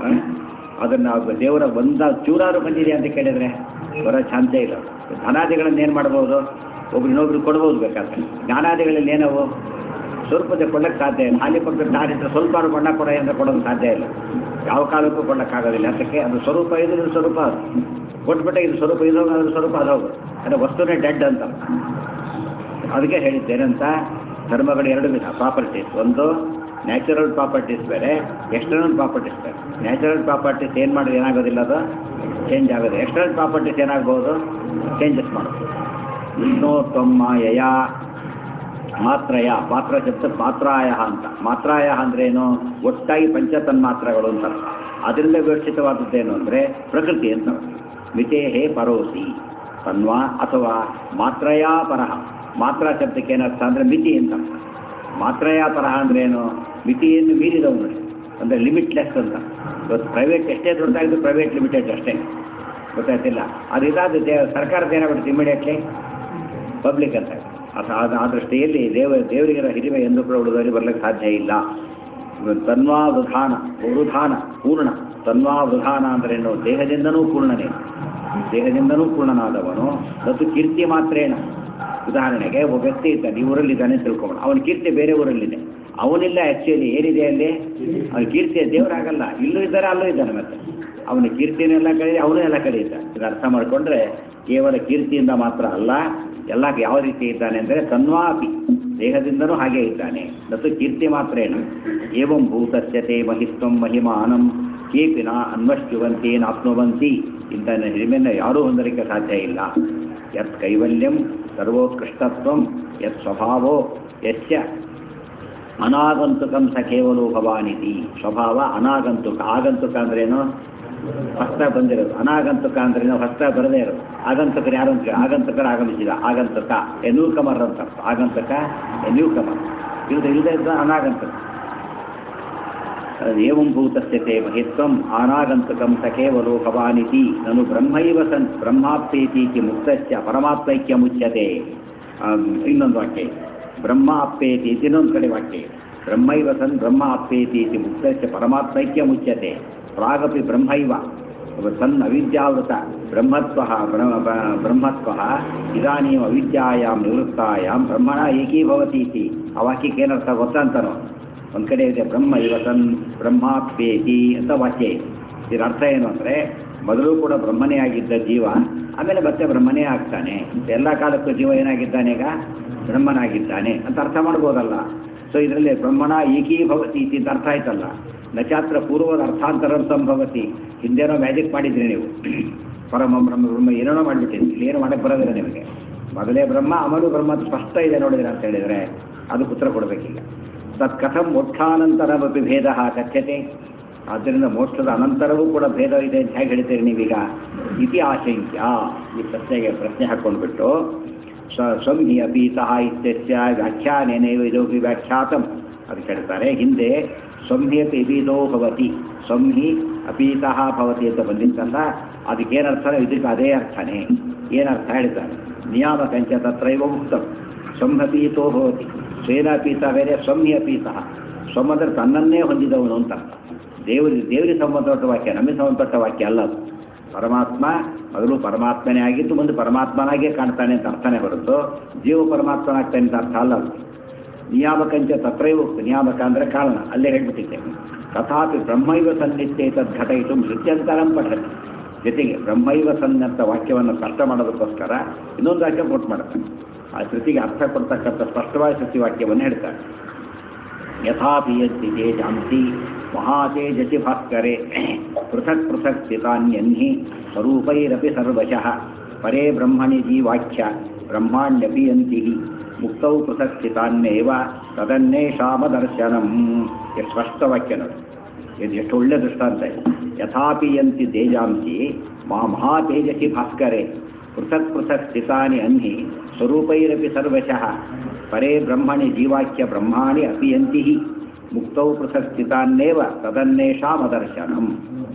ಅದನ್ನು ದೇವರ ಒಂದು ಚೂರಾರು ಬಂದಿದೆ ಅಂತ ಕೇಳಿದರೆ ಬರೋ ಚಾನ್ಸೇ ಇಲ್ಲ. ಧನಾದಿಗಳನ್ನು ಏನು ಮಾಡ್ಬೋದು? ಇನ್ನೊಬ್ರು ಕೊಡ್ಬೋದು ಬೇಕಾದ್ರೆ. ಜ್ಞಾನಾದಿಗಳಲ್ಲಿ ಏನವು ಸ್ವರೂಪದ ಕೊಡೋಕ್ಕೆ ಸಾಧ್ಯ ಇಲ್ಲ. ಹಾಲಿ ಪಕ್ಕದ ನಾರಿದ್ರೆ ಸ್ವಲ್ಪ ಬಣ್ಣ ಕೊಡ ಅಂತ ಕೊಡೋದು ಸಾಧ್ಯ ಇಲ್ಲ. ಯಾವ ಕಾಲಕ್ಕೂ ಕೊಡೋಕ್ಕಾಗೋದಿಲ್ಲ. ಅದಕ್ಕೆ ಅದು ಸ್ವರೂಪ ಇದು, ಇದು ಸ್ವರೂಪ ಅದು ಕೊಟ್ಬಿಟ್ಟೆ ಇದು ಸ್ವರೂಪ ಇದು, ಅದ್ರ ಸ್ವರೂಪ ಅದೌದು. ಅಂದರೆ ವಸ್ತುನೇ ಡೆಡ್ ಅಂತ. ಅದಕ್ಕೆ ಹೇಳಿದ್ದೇನಂತ, ಧರ್ಮಗಳು 2 ವಿಧ ಪ್ರಾಪರ್ಟೀಸ್. ಒಂದು ನ್ಯಾಚುರಲ್ ಪ್ರಾಪರ್ಟೀಸ್ ಬೇರೆ, ಎಕ್ಸ್ಟರ್ನಲ್ ಪ್ರಾಪರ್ಟೀಸ್ ಬೇರೆ. ನ್ಯಾಚುರಲ್ ಪ್ರಾಪರ್ಟೀಸ್ ಏನು ಮಾಡಿದ್ರೆ ಏನಾಗೋದಿಲ್ಲ, ಅದು ಚೇಂಜ್ ಆಗೋದು. ಎಕ್ಸ್ಟರ್ನಲ್ ಪ್ರಾಪರ್ಟೀಸ್ ಏನಾಗ್ಬೋದು? ಚೇಂಜಸ್ ಮಾಡೋದು. ವಿಷ್ಣೋತ್ತಮಾಯ ಮಾತ್ರಯ, ಮಾತ್ರ ಶಬ್ದ ಮಾತ್ರಾಯ ಅಂತ. ಮಾತ್ರಾಯ ಅಂದ್ರೇನು? ಒಟ್ಟಾಗಿ ಪಂಚತನ್ಮಾತ್ರಗಳು ಅಂತ. ಅದರಿಂದ ವಿವಕ್ಷಿತವಾದದ್ದೇನು ಅಂದರೆ ಪ್ರಕೃತಿ ಅಂತ. ಮಿತೇಹೇ ಪರೋಸಿ ತನ್ವಾ ಅಥವಾ ಮಾತ್ರಯಾ ಪರಹ. ಮಾತ್ರ ಶಬ್ದಕ್ಕೆ ಏನರ್ಥ ಅಂದರೆ ಮಿತಿ ಅಂತ. ಮಾತ್ರಯಾ ಪರಹ ಅಂದ್ರೇನು? ಮಿತಿಯನ್ನು ಮೀರಿದವನು ಅಂದರೆ ಲಿಮಿಟ್ಲೆಸ್ ಅಂತ. ಇವತ್ತು ಪ್ರೈವೇಟ್ ಎಷ್ಟೇ ದೊಡ್ಡದಾಗಿದ್ದು ಪ್ರೈವೇಟ್ ಲಿಮಿಟೆಡ್ ಅಷ್ಟೇ, ಗೊತ್ತಾಯ್ತಿಲ್ಲ. ಅದು ಇದಾದ ಸರ್ಕಾರದ ಏನಾಗ್ಬಿಡುತ್ತೆ ಇಮಿಡಿಯೇಟ್ಲಿ ಪಬ್ಲಿಕ್ ಅಂತ. ಆ ದೃಷ್ಟಿಯಲ್ಲಿ ದೇವರಿಗಿರೋ ಹಿರಿಮೆ ಎಂದು ಕೂಡ ಉಳಿದವರಿಗೆ ಬರಲಿಕ್ಕೆ ಸಾಧ್ಯ ಇಲ್ಲ. ತನ್ವಾವೃಧಾನ ವೃಧಾನ ಪೂರ್ಣ. ತನ್ವಾವೃಧಾನ ಅಂದ್ರೇನು? ದೇಹದಿಂದನೂ ಪೂರ್ಣನೇ, ದೇಹದಿಂದನೂ ಪೂರ್ಣನಾದವನು. ಮತ್ತು ಕೀರ್ತಿ ಮಾತ್ರೇನ. ಉದಾಹರಣೆಗೆ ಒಬ್ಬ ವ್ಯಕ್ತಿ ಇದ್ದಾನೆ, ಈ ಊರಲ್ಲಿದ್ದಾನೆ ತಿಳ್ಕೊಳ್ಳೋಣ. ಅವನ ಕೀರ್ತಿ ಬೇರೆ ಊರಲ್ಲಿದೆ, ಅವನಿಲ್ಲ. ಆ್ಯಕ್ಚುಲಿ ಏನಿದೆ ಅಲ್ಲಿ? ಅವನ ಕೀರ್ತಿಯ ದೇವರಾಗಲ್ಲ. ಇಲ್ಲೂ ಇದ್ದಾರೆ, ಅಲ್ಲೂ ಇದ್ದಾನೆ. ಮತ್ತೆ ಅವನ ಕೀರ್ತಿನೆಲ್ಲ ಕಡೆ ಅವನು ಎಲ್ಲ ಕಡೆ ಇದ್ದಾನೆ. ಇದು ಅರ್ಥ ಮಾಡಿಕೊಂಡ್ರೆ ಕೇವಲ ಕೀರ್ತಿಯಿಂದ ಮಾತ್ರ ಅಲ್ಲ, ಎಲ್ಲ ಯಾವ ರೀತಿ ಇದ್ದಾನೆ ಅಂದರೆ ತನ್ವಾಪಿ, ದೇಹದಿಂದನೂ ಹಾಗೆ ಇದ್ದಾನೆ. ಮತ್ತು ಕೀರ್ತಿ ಮಾತ್ರೇನು ಏವಂ ಭೂತಸ್ಯತೆ ಮಹಿತ್ವಂ ಮಹಿಮಾನಂ ಕೇಪಿನ ಅನ್ವಶ್ಯುವಂತಿ ನಾಪ್ನುವಂತಿ. ಇಂಥ ಹಿರಿಮೆಯನ್ನು ಯಾರೂ ಹೊಂದಲಿಕ್ಕೆ ಸಾಧ್ಯ ಇಲ್ಲ. ಯತ್ ಕೈವಲ್ಯಂ ಸರ್ವೋತ್ಕೃಷ್ಟತ್ವಂ ಯತ್ ಸ್ವಭಾವೋ ಯಸ್ಯ ಅನಾಗಂತುಕಂ ಸ ಕೇವಲೋ ಭವಾನಿತಿ. ಸ್ವಭಾವ ಅನಾಗಂತುಕ. ಆಗಂತುಕ ಅಂದ್ರೇನು? ಹೊಸ್ತ ಬಂದಿರೋದು. ಅನಾಗಂತುಕ ಅಂದ್ರೇನು? ಹೊಸ್ತ ಬರದೇ ಇರೋದು. ಆಗಂತಕರು ಯಾರು ಅಂತ? ಆಗಂತಕರು ಆಗಮಿಸಿದ. ಆಗಂತಕ ನ್ಯೂ ಕಮರ್ ಅಂತ. ಆಗಂತಕ ನ್ಯೂ ಕಮರ್. ಇಲ್ಲದೆ ಇದ್ದ ಅನಾಗಂತಕ. ಏವಂ ಭೂತಸ್ಯತೆ ಮಹಿತ್ವಂ ಅನಾಗಂತಕಂ ಸ ಕೇವಲೋ ಭವಾನಿತಿ. ನನು ಬ್ರಹ್ಮೈವ ಸನ್ ಬ್ರಹ್ಮಾಪ್ಯೇತೀತಿ ಮುಕ್ತಸ್ಯ ಪರಮಾತ್ಮೈಕ್ಯ ಮುಚ್ಯತೆ. ಇನ್ನೊಂದು ವಾಕ್ಯ ಬ್ರಹ್ಮ ಅಪ್ಯೇತಿ, ಇನ್ನೊಂದು ಕಡೆ ವಾಕ್ಯ ಬ್ರಹ್ಮೈವ ಸನ್ ಬ್ರಹ್ಮ ಅಪ್ಯೇತೀತಿ ಮುಕ್ತಸ್ಯ ಪರಮಾತ್ಮೈಕ್ಯ ಮುಚ್ಯತೆ. ಪ್ರಾಗಪಿ ಬ್ರಹ್ಮೈವ ಸನ್ ಅವಿದ್ಯಾವೃತ ಬ್ರಹ್ಮತ್ವಃ ಇದಾನೀಂ ಅವಿದ್ಯಾಯಾಂ ನಿವೃತ್ತಾಯಾಂ ಬ್ರಹ್ಮಣ ಏಕೀಭವತೀತಿ. ಆ ವಾಕ್ಯಕ್ಕೆ ಏನರ್ಥ ಗೊತ್ತಂತನೋ? ಒಂದು ಕಡೆ ಇದೆ ಬ್ರಹ್ಮ ಇವ ಸನ್ ಬ್ರಹ್ಮಾಪ್ಯೇತಿ ಅಂತ ವಾಕ್ಯ ಇದೆ. ಇದರ ಅರ್ಥ ಏನು ಅಂದರೆ ಮೊದಲು ಕೂಡ ಬ್ರಹ್ಮನೇ ಆಗಿದ್ದ ಜೀವ, ಆಮೇಲೆ ಮತ್ತೆ ಬ್ರಹ್ಮನೇ ಆಗ್ತಾನೆ. ಎಲ್ಲ ಕಾಲಕ್ಕೂ ಜೀವ ಏನಾಗಿದ್ದಾನೆ? ಈಗ ಬ್ರಹ್ಮನಾಗಿದ್ದಾನೆ ಅಂತ ಅರ್ಥ ಮಾಡ್ಬೋದಲ್ಲ. ಸೊ ಇದರಲ್ಲಿ ಬ್ರಹ್ಮಣ ಏಕೀಭವತಿ ಅಂತ ಅರ್ಥ ಆಯ್ತಲ್ಲ. ನಚಾತ್ರ ಪೂರ್ವದ ಅರ್ಥಾಂತರ ಸಂಭವತಿ. ಹಿಂದೇನೋ ಮ್ಯಾಜಿಕ್ ಮಾಡಿದ್ರಿ ನೀವು, ಪರಮ ಬ್ರಹ್ಮ ಬ್ರಹ್ಮ ಏನೇನೋ ಮಾಡಿಬಿಟ್ಟಿದ್ರಿ, ಇಲ್ಲಿ ಏನು ಮಾಡಕ್ಕೆ ಬರೋದಿಲ್ಲ ನಿಮಗೆ. ಮೊದಲೇ ಬ್ರಹ್ಮ ಆಮೇಲೂ ಬ್ರಹ್ಮ ಅಂತ ಸ್ಪಷ್ಟ ಇದೆ ನೋಡಿದ್ರೆ ಅಂತ ಹೇಳಿದರೆ ಅದಕ್ಕೆ ಉತ್ತರ ಕೊಡಬೇಕೀಗ. ತತ್ ಕಥಂ ಮೋಕ್ಷಾನಂತರಮಪಿ ಭೇದ ಕಥ್ಯತೆ. ಆದ್ದರಿಂದ ಮೋಕ್ಷದ ಅನಂತರವೂ ಕೂಡ ಭೇದ ಇದೆ ಅಂತ ಹೇಗೆ ಹೇಳ್ತೀರಿ ನೀವೀಗ? ಇತಿ ಆಶಂಕ್ಯ. ಈ ಪ್ರಶ್ನೆ ಹಾಕ್ಕೊಂಡ್ಬಿಟ್ಟು ಸ್ವಹಿ ಅಪೀತಃ ಇತ್ಯಸ್ಯ ವ್ಯಾಖ್ಯಾನೇನೈವ ಇದೋಪಿ ವ್ಯಾಖ್ಯಾತಂ. ಅದಕ್ಕೆ ಹೇಳ್ತಾರೆ ಹಿಂದೆ ಸ್ವಹಿ ಅಪೀತೋ ಭವತಿ, ಸ್ವಹಿ ಅಪೀತಃ ಭವತಿ ಅಂತ ಬಂದಿತ್ತಲ್ಲ, ಅದಕ್ಕೇನರ್ಥ? ಇದಕ್ಕೆ ಅದೇ ಅರ್ಥನೇ. ಏನರ್ಥ ಹೇಳ್ತಾರೆ? ನಿಯಾಮಕಂಚ ತತ್ರೈವ ಉಕ್ತಂ ಸ್ವಹಪೀತೋ ಭವತಿ. ಸ್ವೇನಾಪೀತ ಬೇರೆ, ಸ್ವಹಿ ಅಪೀತಃ. ಸ್ವಮ್ ಅಂದರೆ ತನ್ನನ್ನೇ ಹೊಂದಿದವನು ಅಂತ ಅರ್ಥ. ದೇವರಿಗೆ ಸಂಬಂಧಪಟ್ಟ ವಾಕ್ಯ, ನಮಗೆ ಸಂಬಂಧಪಟ್ಟ ವಾಕ್ಯ ಅಲ್ಲ ಅದು. ಪರಮಾತ್ಮ ಮೊದಲು ಪರಮಾತ್ಮನೇ ಆಗಿದ್ದು ಮುಂದೆ ಪರಮಾತ್ಮನಾಗೇ ಕಾಣ್ತಾನೆ ಅಂತ ಅರ್ಥನೇ ಹೊರತು ಜೀವ ಪರಮಾತ್ಮನಾಗ್ತಾನೆ ಅಂತ ಅರ್ಥ ಅಲ್ಲ ಅದು. ನಿಯಾಮಕಂಚ ತತ್ರೈವ ಉಕ್ತ. ನಿಯಾಮಕ ಅಂದರೆ ಕಾರಣ, ಅಲ್ಲೇ ಹೇಳ್ಬಿಟ್ಟಿದ್ದೇನೆ. ತಥಾಪಿ ಬ್ರಹ್ಮೈವ ಸನ್ನಿತ್ಯೆ ತದ್ ಘಟಯಿತು ಶ್ರುತ್ಯಂತರಂ ಪಠತಿ. ಜೊತೆಗೆ ಬ್ರಹ್ಮೈವ ಸನ್ ಅಂತ ವಾಕ್ಯವನ್ನು ಸ್ಪಷ್ಟ ಮಾಡೋದಕ್ಕೋಸ್ಕರ ಇನ್ನೊಂದು ವಾಕ್ಯ ಕೊಟ್ಟು ಮಾಡ್ತಾನೆ. ಆ ಶ್ರುತಿಗೆ ಅರ್ಥ ಕೊಡ್ತಕ್ಕಂಥ ಸ್ಪಷ್ಟವಾದ ಶ್ರುತಿ ವಾಕ್ಯವನ್ನು ಹೇಳ್ತಾರೆ. ಯಥಾಪಿ ಯತ್ತಿ ತೇಜಾಂಸಿ ಮಹಾತೇಜಸಿ ಭಾಸ್ಕರೆ ಪೃಥಕ್ ಪೃಥಕ್ ಸ್ಥಿತಾನ್ಯನ್ಹಿ ಸ್ವರೂಪೈರಪಿ ಸರ್ವಶಃ ಪರೇ ಬ್ರಹ್ಮಣಿ ಜೀವಾಖ್ಯ ಬ್ರಹ್ಮಾಣ್ಯಪಿ ಯಂತಿ ಮುಕ್ತೌ ಪೃಥಕ್ ಸ್ಥಿತಾನ್ಯೇವ ತದನ್ನೇಷಾಮದರ್ಶನಂ. ಎಷ್ಟು ಸ್ಪಷ್ಟ ವಾಕ್ಯ ನೋಡಿ, ಇದು ಎಷ್ಟು ಒಳ್ಳೆ ದೃಷ್ಟಾಂತ ಇದೆ. ಯಥಾಪಿ ಯಂತಿ ತೇಜಾಂಸಿ ಮಹಾತೇಜಸಿ ಭಾಸ್ಕರೆ ಪೃಥಕ್ ಪೃಥಕ್ ಸ್ಥಿತಾನಿ ಅನ್ಹಿ ಸ್ವರೂಪೈರಪಿ ಸರ್ವಶಃ ಪರೇ ಬ್ರಹ್ಮಣಿ ಜೀವಾಖ್ಯ ಬ್ರಹ್ಮಾಣಿ ಅಪಿಯಂತಿ ಮುಕ್ತೌ ಪೃಥಕ್ ಸ್ಥಿತಾನ್ನೇವ ತದನ್ನೇಷಾಮದರ್ಶನಂ.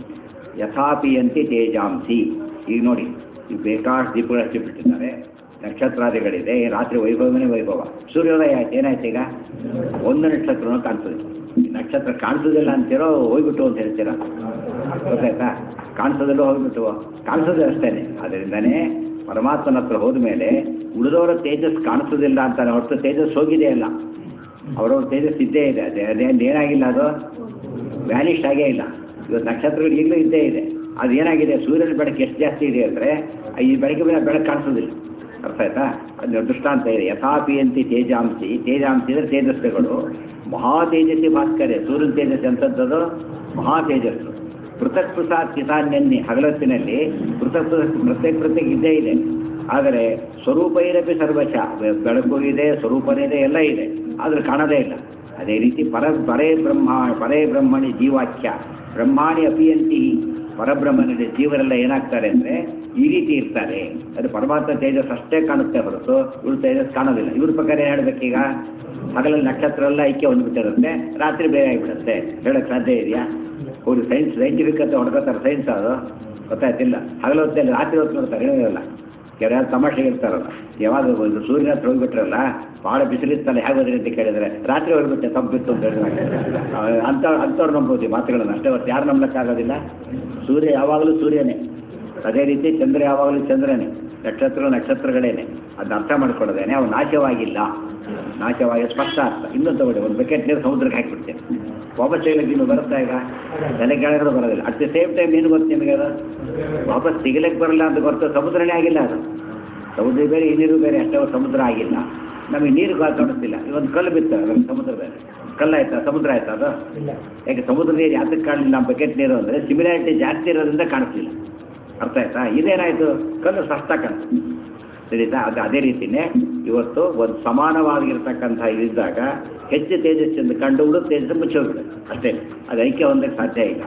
ಯಥಾಪಿಯಂತಿ ತೇಜಾಂಸಿ. ಈಗ ನೋಡಿ, ಈಗ ಬೇಕಾಷ್ಟು ದೀಪಗಳು ಹಚ್ಚಿಬಿಟ್ಟಿದ್ದಾರೆ, ನಕ್ಷತ್ರಾದಿಗಳಿದೆ, ರಾತ್ರಿ ವೈಭವನೇ ವೈಭವ. ಸೂರ್ಯೋದಯ ಆಯ್ತು, ಏನಾಯ್ತು ಈಗ? ಒಂದು ನಕ್ಷತ್ರನೂ ಕಾಣಿಸೋದಿಲ್ಲ. ಈ ನಕ್ಷತ್ರ ಕಾಣಿಸೋದಿಲ್ಲ ಅಂತೀರೋ ಹೋಗ್ಬಿಟ್ಟು ಅಂತ ಹೇಳ್ತೀರಾ? ಗೊತ್ತಾಯ್ತಾ? ಕಾಣಿಸೋದಿಲ್ಲ ಹೋಗ್ಬಿಟ್ಟು, ಕಾಣಿಸೋದೇ ಅಷ್ಟೇ. ಅದರಿಂದನೇ ಪರಮಾತ್ಮನ ಹತ್ರ ಹೋದ ಮೇಲೆ ಉಳಿದವರ ತೇಜಸ್ ಕಾಣಿಸೋದಿಲ್ಲ ಅಂತಾನೆ ಹೊರತು ತೇಜಸ್ ಹೋಗಿದೆ ಅಲ್ಲ. ಅವರವ್ರ ತೇಜಸ್ ಇದ್ದೇ ಇದೆ. ಅದೇನಾಗಿಲ್ಲ, ಅದು ವ್ಯಾನಿಷ್ ಆಗೇ ಇಲ್ಲ. ಇವತ್ತು ನಕ್ಷತ್ರಗಳು ಈಗಲೂ ಇದ್ದೇ ಇದೆ. ಅದು ಏನಾಗಿದೆ, ಸೂರ್ಯನ ಬೆಳಕು ಎಷ್ಟು ಜಾಸ್ತಿ ಇದೆ ಅಂದರೆ ಈ ಬೆಳಕಿನ ಬೆಳಕು ಕಾಣಿಸೋದಿಲ್ಲ. ಅರ್ಥ ಆಯ್ತಾ? ಅದು ದೃಷ್ಟಾಂತ ಇದೆ. ಯಥಾಪಿಯಂತಿ ತೇಜಾಂಸಿ. ತೇಜಾಂಸಿ ಅಂದರೆ ತೇಜಸ್ಸುಗಳು. ಮಹಾ ತೇಜಸ್ಸಿ ಭಾಸ್ಕರೆ. ಸೂರ್ಯನ ತೇಜಸ್ಸು ಎಂಥದ್ದು? ಮಹಾ ತೇಜಸ್ಸು. ಪೃಥಕ್ ಪೃಥಕ್ ಚಿತಾನ್ಯನ್ನಿ. ಹಗಲತ್ತಿನಲ್ಲಿ ಪೃಥಕ್ ಪ್ರತ್ಯೇಕ ಇದ್ದೇ ಇದೆ. ಆದರೆ ಸ್ವರೂಪ ಇರಪಿ ಸರ್ವಶ. ಬೆಳಕು ಇದೆ, ಸ್ವರೂಪನೇ ಇದೆ, ಎಲ್ಲ ಇದೆ, ಆದರೆ ಕಾಣದೇ ಇಲ್ಲ. ಅದೇ ರೀತಿ ಪರೇ ಬ್ರಹ್ಮಣಿ ಜೀವಾಖ್ಯ ಬ್ರಹ್ಮಾಣಿ ಅಪಿಯಂತಿ. ಪರಬ್ರಹ್ಮನಲ್ಲಿ ಜೀವರೆಲ್ಲ ಏನಾಗ್ತಾರೆ ಅಂದರೆ ಈ ರೀತಿ ಇರ್ತಾರೆ. ಅದು ಪರಮಾತ್ಮ ತೇಜಸ್ ಅಷ್ಟೇ ಕಾಣುತ್ತೆ ಹೊರತು ಇವ್ರ ತೇಜಸ್ ಕಾಣೋದಿಲ್ಲ. ಇವ್ರ ಪ್ರಕಾರ ಏನು ಹೇಳಬೇಕೀಗ? ಹಗಲಲ್ಲಿ ನಕ್ಷತ್ರ ಎಲ್ಲ ಐಕ್ಯ ಹೊಂದ್ಬಿಟ್ಟಿರುತ್ತೆ, ರಾತ್ರಿ ಬೇರೆ ಆಗಿಬಿಡುತ್ತೆ. ಹೇಳೋಕ್ಕೆ ಸಾಧ್ಯ ಇದೆಯಾ? ಅವರು ಸೈಂಟಿಫಿಕ್ ಅಂತ ಹೊಡ್ಕೋತಾರೆ, ಸೈನ್ಸ್ ಅದು ಗೊತ್ತಾಯ್ತಿಲ್ಲ. ಹಗಲ ಹೊತ್ತಲ್ಲಿ ರಾತ್ರಿ ಹೊತ್ತು ನೋಡ್ತಾರೆ, ಹೇಳೋದಿಲ್ಲ. ಯಾರು ತಮಾಷೆಗೆ ಇರ್ತಾರಲ್ಲ, ಯಾವಾಗ ಒಂದು ಸೂರ್ಯನ ಹತ್ರ ಹೋಗ್ಬಿಟ್ರಲ್ಲ, ಭಾಳ ಬಿಸಿಲಿತ್ತಲ್ಲ, ಹೇಗೆ ಹೋದ್ರಿ ಅಂತ ಕೇಳಿದರೆ ರಾತ್ರಿ ಹೋಗ್ಬಿಟ್ಟೆ ತಂಪಿತ್ತು ಅಂತ ಹೇಳಿದ್ರೆ ಅಂಥವ್ರು ನಂಬೋದು ಮಾತುಗಳನ್ನು ಅಷ್ಟೇ ಹೊತ್ತು ಯಾರು ನಂಬಲಿಕ್ಕಾಗೋದಿಲ್ಲ. ಸೂರ್ಯ ಯಾವಾಗಲೂ ಸೂರ್ಯನೇ, ಅದೇ ರೀತಿ ಚಂದ್ರ ಯಾವಾಗಲೂ ಚಂದ್ರನೇ, ನಕ್ಷತ್ರಗಳೇನೆ. ಅದನ್ನ ಅರ್ಥ ಮಾಡ್ಕೊಳ್ಳೋದೇನೆ. ಅವು ನಾಶವಾಗಿಲ್ಲ. ನಾಶವಾಗಿ ಸ್ಪಷ್ಟ ಅರ್ಥ. ಇನ್ನೂ ತಗೊಳ್ಳಿ, ಒಂದು ಬಕೆಟ್ ನೀರು ಸಮುದ್ರಕ್ಕೆ ಹಾಕಿಬಿಡ್ತೇನೆ, ವಾಪಸ್ ತೆಗಿಲಿಕ್ಕೆ ಇನ್ನು ಬರುತ್ತಾ? ಈಗ ತಲೆ ಕೆಳಗಡೆ ಬರೋದಿಲ್ಲ. ಅಟ್ ದಿ ಸೇಮ್ ಟೈಮ್ ಏನು ಗೊತ್ತು ನಿಮಗೆ? ಅದು ವಾಪಸ್ ತೆಗಿಲಿಕ್ಕೆ ಬರಲ್ಲ ಅಂತ ಗೊತ್ತು. ಸಮುದ್ರನೇ ಆಗಿಲ್ಲ ಅದು. ಸಮುದ್ರ ಬೇರೆ, ಈ ನೀರು ಬೇರೆ, ಅಷ್ಟೇ ಸಮುದ್ರ ಆಗಿಲ್ಲ. ನಮಗೆ ನೀರು ಕಾಣಿಸ್ತಿಲ್ಲ. ಇವೊಂದು ಕಲ್ಲು ಬಿತ್ತು, ಅದರಲ್ಲಿ ಸಮುದ್ರ ಬೇರೆ. ಕಲ್ಲಾಯ್ತಾ? ಸಮುದ್ರ ಆಯ್ತಾ? ಅದು ಯಾಕೆ ಸಮುದ್ರ ನೀರು ಯಾತಕ್ಕೆ ಕಾಣಲಿಲ್ಲ? ನಮ್ಮ ಬಕೆಟ್ ನೀರು ಅಂದರೆ ಸಿಮಿಲಾರಿಟಿ ಜಾಸ್ತಿ ಇರೋದ್ರಿಂದ ಕಾಣಿಸ್ಲಿಲ್ಲ. ಅರ್ಥ ಆಯ್ತಾ? ಇದೇನಾಯಿತು? ಕಲ್ಲು ಸ್ಪಷ್ಟ ಕಾಣಿಸ್ತು. ಸರಿತಾ? ಅದೇ ರೀತಿಯೇ ಇವತ್ತು ಒಂದು ಸಮಾನವಾಗಿರ್ತಕ್ಕಂಥ ಇದ್ದಾಗ ಹೆಚ್ಚು ತೇಜಸ್ಸಿಂದ ಕಂಡು ಬಿಡು, ತೇಜಸ್ಸು ಮುಚ್ಚೋಗ್ಬಿಡುತ್ತೆ ಅಷ್ಟೇ. ಅದು ಐಕ್ಯ ಹೊಂದಕ್ಕೆ ಸಾಧ್ಯ ಇಲ್ಲ.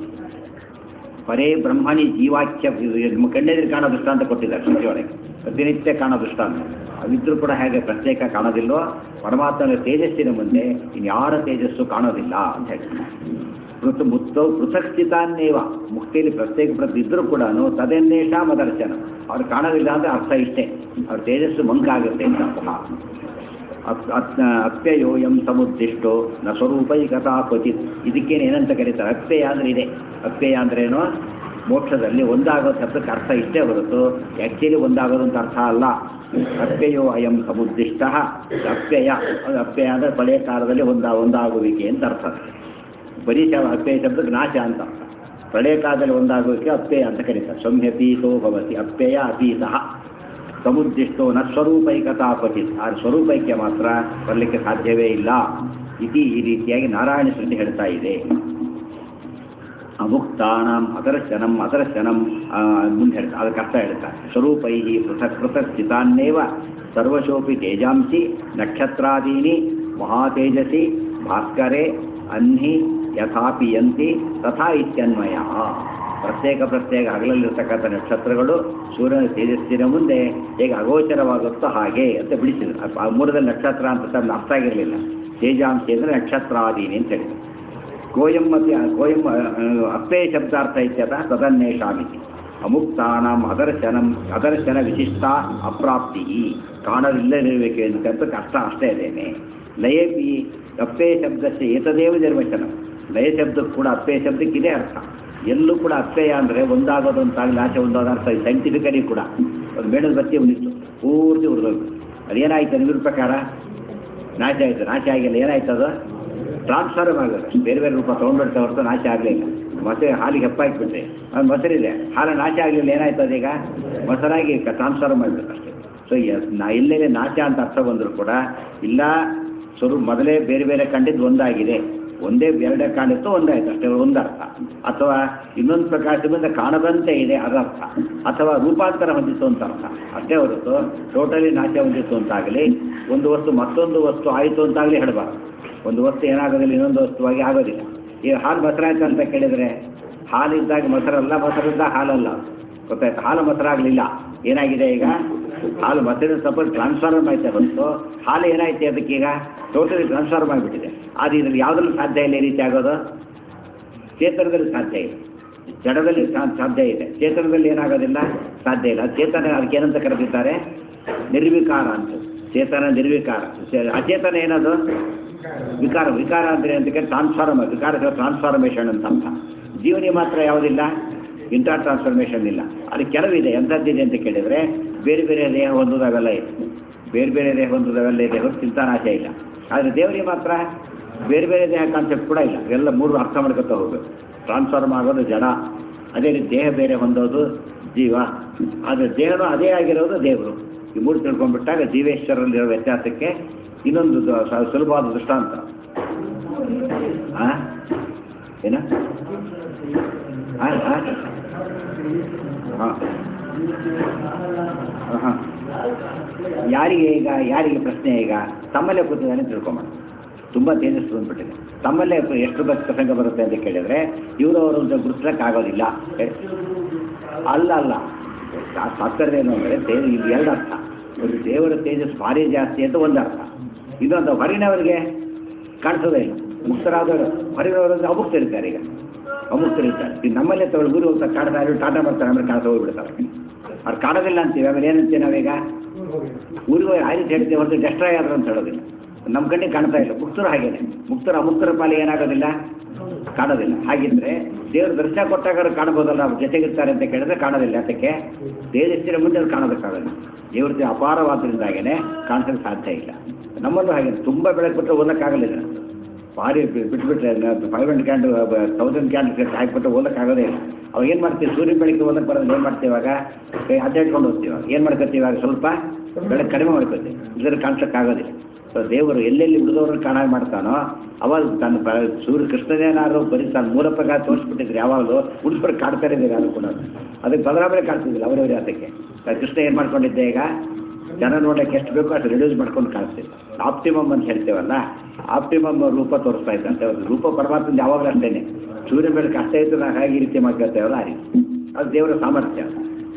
ಪರೇ ಬ್ರಹ್ಮಣಿ ಜೀವಾಖ್ಯ. ನಿಮ್ಮ ಕಣ್ಣೆದುರು ಕಾಣೋ ದೃಷ್ಟಾಂತ ಕೊಟ್ಟಿದ್ದಾರೆ ಶ್ರುತಿಯೊಳಗೆ, ಪ್ರತಿನಿತ್ಯ ಕಾಣೋ ದೃಷ್ಟಾಂತ. ಅವಿದ್ರೂ ಕೂಡ ಹೇಗೆ ಪ್ರತ್ಯೇಕ ಕಾಣೋದಿಲ್ಲೋ, ಪರಮಾತ್ಮನ ತೇಜಸ್ಸಿನ ಮುಂದೆ ಇನ್ಯಾರ ತೇಜಸ್ಸು ಕಾಣೋದಿಲ್ಲ ಅಂತ ಹೇಳ್ತಾರೆ. ಪೃಥಕ್ ಸ್ಥಿತಾನ್ನೇವ. ಮುಕ್ತಿಯಲ್ಲಿ ಪ್ರತ್ಯೇಕ ಇದ್ದರೂ ಕೂಡ ತದನ್ನೇಷಾಮ ದರ್ಶನ. ಅವ್ರು ಕಾಣೋದಿಲ್ಲ ಅಂದರೆ ಅರ್ಥ ಇಷ್ಟೇ, ಅವ್ರ ತೇಜಸ್ಸು ಮಂಕಾಗುತ್ತೆ ಅಂತ ಅರ್ಥ. ಅಪ್ಯಯೋಯಂ ಸಮುದ್ದಿಷ್ಟೋ ನ ಸ್ವರೂಪೈಕತಾ ಕ್ವಚಿತ್. ಇದಕ್ಕೇನು ಏನಂತ ಕರೀತಾರೆ? ಅಪ್ಯಯ ಅಂದರೆ ಇದೆ. ಅಪ್ಯಯ ಅಂದ್ರೇನು? ಮೋಕ್ಷದಲ್ಲಿ ಒಂದಾಗೋದು ಶಬ್ದಕ್ಕೆ ಅರ್ಥ ಇಷ್ಟೇ ಹೊರತು ಆ್ಯಕ್ಚುಲಿ ಒಂದಾಗೋದು ಅಂತ ಅರ್ಥ ಅಲ್ಲ. ಅಪ್ಯಯೋ ಅಯಂ ಸಮುದ್ದಿಷ್ಟ. ಅಪ್ಯಯ, ಅದು ಅಪ್ಯಯ ಅಂದರೆ ಪಳೆಯ ಕಾಲದಲ್ಲಿ ಒಂದಾಗುವಿಕೆ ಅಂತ ಅರ್ಥ. ಬರೀ ಅಪ್ಯಯ ಶಬ್ದಕ್ಕೆ ನಾಶ ಅಂತ. ಪ್ರಳಯ ಕಾಲದಲ್ಲಿ ಒಂದಾಗೋಕೆ ಅಪ್ಯಯ ಅಂತ ಕರೀತಾರೆ. ಸಂಹ್ಯಪೀತೋ ಭವತಿ ಅಪ್ಯಯ ಅಪೀತಃ. ಸಮುದ್ದಿಷ್ಟೋ ನ ಸ್ವರೂಪೈಕತಾ ಕ್ವಚಿತ್. ಆ ಸ್ವರೂಪೈಕ್ಯ ಮಾತ್ರ ಬರಲಿಕ್ಕೆ ಸಾಧ್ಯವೇ ಇಲ್ಲ. ಈ ರೀತಿಯಾಗಿ ನಾರಾಯಣ ಶ್ರುತಿ ಹೇಳ್ತಾ ಇದೆ. ಅಮುಕ್ತಾನಾಂ ಅದರ್ಶನಂ ಮುಂದೆ ಹೇಳ್ತಾರೆ, ಅದಕ್ಕೆ ಅರ್ಥ ಹೇಳ್ತಾರೆ. ಸ್ವರೂಪೈ ಪೃಥಕ್ ಪೃಥಕ್ ಸ್ಥಿತಾನ್ನೇವ ಸರ್ವಶೋಪಿ ತೇಜಾಂಸಿ ನಕ್ಷತ್ರಾದೀನಿ ಮಹಾತೇಜಸಿ ಭಾಸ್ಕರೇ ಅಹ್ನಿ ಯಥಾಪಿ ಯಂತಿ ತಥಾ ಇತ್ಯನ್ವಯ. ಪ್ರತ್ಯೇಕ ಹಗಲಲ್ಲಿರ್ತಕ್ಕಂಥ ನಕ್ಷತ್ರಗಳು ಸೂರ್ಯನ ತೇಜಸ್ಸಿನ ಮುಂದೆ ಹೇಗೆ ಅಗೋಚರವಾಗುತ್ತೋ ಹಾಗೆ ಅಂತ ಬಿಡಿಸಿದ್ರು. ಮೂರದಲ್ಲಿ ನಕ್ಷತ್ರ ಅಂತ ತಂದು ಅರ್ಥ ಆಗಿರಲಿಲ್ಲ. ತೇಜಾಂಶಿ ಅಂದರೆ ನಕ್ಷತ್ರಾದೀನಿ ಅಂತ ಹೇಳಿದ್ರು. ಕೋಯಂ ಅಪ್ಪೇ ಶಬ್ದಾರ್ಥ ಇತ್ಯತಃ ತದನ್ನೇಷಾಮಿತಿ. ಅಮುಕ್ತಾನಾಂ ಅದರ್ಶನ ವಿಶಿಷ್ಟ ಅಪ್ರಾಪ್ತಿ, ಕಾಣಲಿಲ್ಲದಿರಬೇಕು ಅಂತ ಕಷ್ಟ ಅಷ್ಟೇ ಇದೇನೆ. ಲಯೇಪಿ ಅಪ್ಪೇ ಶಬ್ದಕ್ಕೆ ಏತದೇವ ನಿರ್ವಚನ. ಲಯ ಶಬ್ದಕ್ಕೆ ಕೂಡ ಅಪ್ಪೇ ಶಬ್ದಕ್ಕಿದೆ ಅರ್ಥ. ಎಲ್ಲೂ ಕೂಡ ಅಪ್ಪೇಯ ಅಂದರೆ ಒಂದಾಗೋದು ಅಂತಾಗಲಿ ಆಚೆ ಒಂದಾದ ಅರ್ಥ. ಸೈಂಟಿಫಿಕಲಿ ಕೂಡ ಒಂದು ಮೇಣದ ಬತ್ತಿ ಉಳಿತು ಪೂರ್ತಿ ಉರಿದೋಗ್ತು. ಅದೇನಾಯ್ತು ನಿಮ್ರ ಪ್ರಕಾರ? ನಾಶ ಆಯಿತು. ನಾಶ ಆಗಿಲ್ಲ. ಏನಾಯ್ತು ಅದು? ಟ್ರಾನ್ಸ್ಫಾರ್ಮ್ ಆಗೋದು. ಬೇರೆ ಬೇರೆ ರೂಪ ತೊಗೊಂಡ್ಬಿಡ್ತಾ ಹೊರತು ನಾಶ ಆಗಲಿಲ್ಲ. ಮೊಸರು ಹಾಲಿಗೆ ಹೆಪ್ಪಾಕಿಬಿಟ್ರೆ ಅದು ಮೊಸರಿದೆ, ಹಾಲು ನಾಶ ಆಗಲಿಲ್ಲ. ಏನಾಯ್ತು ಅದೀಗ? ಮೊಸರಾಗಿ ಟ್ರಾನ್ಸ್ಫಾರ್ಮ್ ಆಗಿಬಿಡುತ್ತೆ ಅಷ್ಟೇ. ಸೊ ಎಲ್ಲೆಲ್ಲಿ ನಾಶ ಅಂತ ಅರ್ಥ ಬಂದರೂ ಕೂಡ ಇಲ್ಲ, ಮೊದಲೇ ಬೇರೆ ಬೇರೆ ಕಂಡಿದ್ದು ಒಂದಾಗಿದೆ, ಒಂದೇ ಎರಡೇ ಕಾಣಿತ್ತು ಒಂದಾಯ್ತು ಅಷ್ಟೇ, ಒಂದರ್ಥ. ಅಥವಾ ಇನ್ನೊಂದು ಪ್ರಕಾಶದಿಂದ ಕಾಣದಂತೆ ಇದೆ ಅದರ್ಥ, ಅಥವಾ ರೂಪಾಂತರ ಹೊಂದಿತ್ತು ಅಂತ ಅರ್ಥ ಅಷ್ಟೇ ಹೊರತು ಟೋಟಲಿ ನಾಶ ಹೊಂದಿತ್ತು ಅಂತಾಗಲಿ ಒಂದು ವಸ್ತು ಮತ್ತೊಂದು ವಸ್ತು ಆಯಿತು ಅಂತಾಗಲಿ ಹೇಳಬಾರ್ದು. ಒಂದು ವಸ್ತು ಏನಾಗೋದಿಲ್ಲ ಇನ್ನೊಂದು ವಸ್ತುವಾಗಿ ಆಗೋದಿಲ್ಲ. ಈಗ ಹಾಲು ಮೊಸರಾಯ್ತು ಅಂತ ಕೇಳಿದರೆ ಹಾಲಿದ್ದಾಗ ಮೊಸರಲ್ಲ, ಮೊಸರಿದ್ದಾಗ ಹಾಲಲ್ಲ. ಗೊತ್ತಾಯ್ತು? ಹಾಲು ಮೊಸರಾಗಲಿಲ್ಲ. ಏನಾಗಿದೆ ಈಗ? ಹಾಲು ಮೊಸರಿನ ಸ್ವಲ್ಪ ಟ್ರಾನ್ಸ್ಫಾರ್ಮ್ ಆಯ್ತು ಹೊರತು ಹಾಲು ಏನಾಯ್ತು ಅದಕ್ಕೀಗ ಟೋಟಲಿ ಟ್ರಾನ್ಸ್ಫಾರ್ಮ್ ಆಗಿಬಿಟ್ಟಿದೆ. ಅದು ಇದರಲ್ಲಿ ಯಾವುದ್ರಲ್ಲಿ ಸಾಧ್ಯ ಇಲ್ಲ ಈ ರೀತಿ ಆಗೋದು? ಚೇತನದಲ್ಲಿ ಸಾಧ್ಯ ಇದೆ, ಜಡದಲ್ಲಿ ಸಾಧ್ಯ ಇದೆ. ಚೇತನದಲ್ಲಿ ಏನಾಗೋದಿಲ್ಲ, ಸಾಧ್ಯ ಇಲ್ಲ. ಚೇತನ ಅದಕ್ಕೆ ಏನಂತ ಕರೆದಿದ್ದಾರೆ? ನಿರ್ವಿಕಾರ ಅಂತ. ಚೇತನ ನಿರ್ವಿಕಾರ. ಅಚೇತನ ಏನದು? ವಿಕಾರ. ವಿಕಾರ ಅಂದರೆ ಅಂತ ವಿಕಾರ ಟ್ರಾನ್ಸ್ಫಾರ್ಮೇಷನ್ ಅಂತ ಅರ್ಥ. ಜೀವನಿ ಮಾತ್ರ ಯಾವುದಿಲ್ಲ, ಇಂಟರ್ ಟ್ರಾನ್ಸ್ಫಾರ್ಮೇಷನ್ ಇಲ್ಲ. ಅದು ಕೆಲವಿದೆ. ಎಂಥದ್ದಿದೆ ಅಂತ ಕೇಳಿದರೆ ಬೇರೆ ಬೇರೆ ದೇಹ ಹೊಂದೋದಾವೆಲ್ಲ ಇದೆ, ಬೇರೆ ಬೇರೆ ದೇಹ ಹೊಂದೋದಾವೆಲ್ಲ ಇದೆ ಹೊರತು ಚಿಂತಾನಾಶ ಇಲ್ಲ. ಆದರೆ ದೇವರಿಗೆ ಮಾತ್ರ ಬೇರೆ ಬೇರೆ ದೇಹ ಕಾನ್ಸೆಪ್ಟ್ ಕೂಡ ಇಲ್ಲ. ಎಲ್ಲ ಮೂರು ಅರ್ಥ ಮಾಡ್ಕೊತಾ ಹೋಗಬೇಕು. ಟ್ರಾನ್ಸ್ಫಾರ್ಮ್ ಆಗೋದು ಜಡ, ಅದೇ ರೀತಿ ದೇಹ ಬೇರೆ ಹೊಂದೋದು ಜೀವ, ಆದರೆ ದೇಹನೂ ಅದೇ ಆಗಿರೋದು ದೇವರು. ಈ ಮೂರು ತಿಳ್ಕೊಂಡ್ಬಿಟ್ಟಾಗ ಜೀವೇಶ್ವರಲ್ಲಿರೋ ವ್ಯತ್ಯಾಸಕ್ಕೆ ಇನ್ನೊಂದು ಸುಲಭವಾದ ದೃಷ್ಟಾಂತ. ಏನ? ಯಾರಿಗೆ ಪ್ರಶ್ನೆ ಈಗ ತಮ್ಮಲ್ಲೇ ಕೂತಿದ್ದಾನೆ ತಿಳ್ಕೊಂಬೋಣ. ತುಂಬ ತೇಜಸ್ಸು ಬಂದ್ಬಿಟ್ಟಿದೆ. ತಮ್ಮಲ್ಲೇ ಎಷ್ಟು ಪ್ರಸಂಗ ಬರುತ್ತೆ ಅಂತ ಕೇಳಿದರೆ ಇವರು ಅಂತ ಗುರುತಿಸೋಕ್ಕಾಗೋದಿಲ್ಲ. ಅಲ್ಲ ತಾತ್ಪರ್ಯ ಏನು ಅಂದರೆ ಇಲ್ಲಿ ಎರಡು ಅರ್ಥ. ಒಂದು ದೇವರ ತೇಜಸ್ ಭಾರಿ ಜಾಸ್ತಿ ಅಂತ ಒಂದು ಅರ್ಥ. ಇನ್ನೊಂದು ಹೊರಗಿನವರಿಗೆ ಕಾಣಿಸೋದೇ ಇಲ್ಲ. ಮುಕ್ತರಾದವರು ಹೊರಗಿನವರಂದ್ರೆ ಅಮುಕ್ತರಿರ್ತಾರೆ. ಈಗ ಅಮುಕ್ತರಿರ್ತಾರೆ. ಈಗ ನಮ್ಮಲ್ಲೇ ತಗೊಳ್ಳಿ ಗುರು ಅಂತ ಕಾಡ್ತಾ ಇರೋ ಟಾಟಾ ಮಾಡ್ತಾರೆ, ಆಮೇಲೆ ಕಾಣಿಸ ಹೋಗ್ಬಿಡ್ತಾರೆ. ಅವ್ರು ಕಾಣೋದಿಲ್ಲ ಅಂತೀವಿ. ಆಮೇಲೆ ಏನಂತೀವಿ ನಾವೀಗ? ಊರಿಗೆ ಆಯ್ತು ಹೇಳ್ತೀವಿ ಹೊರತು ಡೆಸ್ಟ್ರಾಯ್ ಆದ್ರು ಅಂತ ಹೇಳೋದಿಲ್ಲ. ನಮ್ಮ ಕಣ್ಣಿಗೆ ಕಾಣ್ತಾ ಇಲ್ಲ. ಮುಕ್ತರು ಹಾಗೇನೆ. ಮುಕ್ತರ ಅಮುಕ್ತರ ಪಾಲಿಗೆ ಏನಾಗೋದಿಲ್ಲ, ಕಾಣೋದಿಲ್ಲ. ಹಾಗಿದ್ರೆ ದೇವ್ರ ದರ್ಶನ ಕೊಟ್ಟಾಗ ಕಾಣ್ಬೋದಲ್ಲ, ಅವ್ರು ಜೊತೆಗಿರ್ತಾರೆ ಅಂತ ಕೇಳಿದ್ರೆ ಕಾಣೋದಿಲ್ಲ. ಅದಕ್ಕೆ ತೇಜಸ್ಸಿನ ಮುಂದೆ ಅವ್ರು ಕಾಣೋದಕ್ಕಾಗಲ್ಲ. ದೇವ್ರದ್ದು ಅಪಾರವಾದ್ರಿಂದಾಗೇ ಕಾಣಿಸೋಕ್ಕೆ ಸಾಧ್ಯ ಇಲ್ಲ. ನಮ್ಮಲ್ಲೂ ಹಾಗೆ ತುಂಬ ಬೆಳಕು ಬಿಟ್ಟರೆ ಓದಕ್ಕಾಗಲಿಲ್ಲ. ಭಾರಿ ಬಿಟ್ಬಿಟ್ರೆ 500 ಕ್ಯಾಂಡಲ್ 1000 ಕ್ಯಾಂಡಲ್ ಹಾಕಿಬಿಟ್ಟು ಓದಕ್ಕಾಗೋದೇ ಇಲ್ಲ. ಅವಾಗ ಏನು ಮಾಡ್ತೀವಿ? ಸೂರ್ಯನ ಬೆಳಗ್ಗೆ ಓದಕ್ಕೆ ಬರೋದು ಏನು ಮಾಡ್ತೀವಿ? ಇವಾಗ ಅಡ್ಡಾಡ್ಕೊಂಡು ಹೋಗ್ತೀವಿ. ಏನು ಮಾಡ್ಕೊತೀವಿ? ಇವಾಗ ಸ್ವಲ್ಪ ಬೆಳಕು ಕಡಿಮೆ ಮಾಡ್ಕೊತೀವಿ. ಇದ್ರ ಕಾಣಿಸೋಕ್ಕಾಗೋದಿಲ್ಲ. ಸೊ ದೇವರು ಎಲ್ಲೆಲ್ಲಿ ಉಳಿದವ್ರನ್ನ ಕಾಣಾಗಿ ಮಾಡ್ತಾನೋ ಅವಾಗ ತನ್ನ ಸೂರ್ಯ ಕೃಷ್ಣನೇನಾದ್ರು ಬರೀ ತನ್ನ ಮೂಲ ಪ್ರಕಾರ ತೋರಿಸ್ಬಿಟ್ಟಿದ್ರೆ ಯಾವಾಗಲೂ ಉಳಿಸ್ಬಿಟ್ಟು ಕಾಡ್ತಾರೆ ಇದ್ದಾರೆ. ಯಾರು ಕೂಡ ಅದಕ್ಕೆ ಬದಲಾವಣೆ ಕಾಡ್ತಿದ್ದಿಲ್ಲ ಅವರವರೇ. ಅದಕ್ಕೆ ಕೃಷ್ಣ ಏನು ಮಾಡ್ಕೊಂಡಿದ್ದೆ? ಈಗ ಜನ ನೋಡೋಕ್ಕೆ ಎಷ್ಟು ಬೇಕೋ ಅಷ್ಟು ರಿಡ್ಯೂಸ್ ಮಾಡ್ಕೊಂಡು ಕಾಣಿಸ್ತಿದ್ದೆ. ಆಪ್ಟಿಮಮ್ ಅಂತ ಹೇಳ್ತೇವಲ್ಲ, ಆಪ್ಟಿಮಮ್ ರೂಪ ತೋರಿಸ್ತಾ ಇದ್ದಂತೆ. ಅವ್ರ ರೂಪ ಪರಮಾತ್ಮಂದು ಯಾವಾಗಲೂ ಅಷ್ಟೇನೆ. ಸೂರ್ಯ ಬೆಳಕು ಅಷ್ಟೇ ಇತ್ತು, ನಾವು ಹೇಗೆ ಈ ರೀತಿ ಮಾಡ್ಕೊಳ್ತೇವಲ್ಲ ಆ ರೀತಿ. ಅದು ದೇವರ ಸಾಮರ್ಥ್ಯ.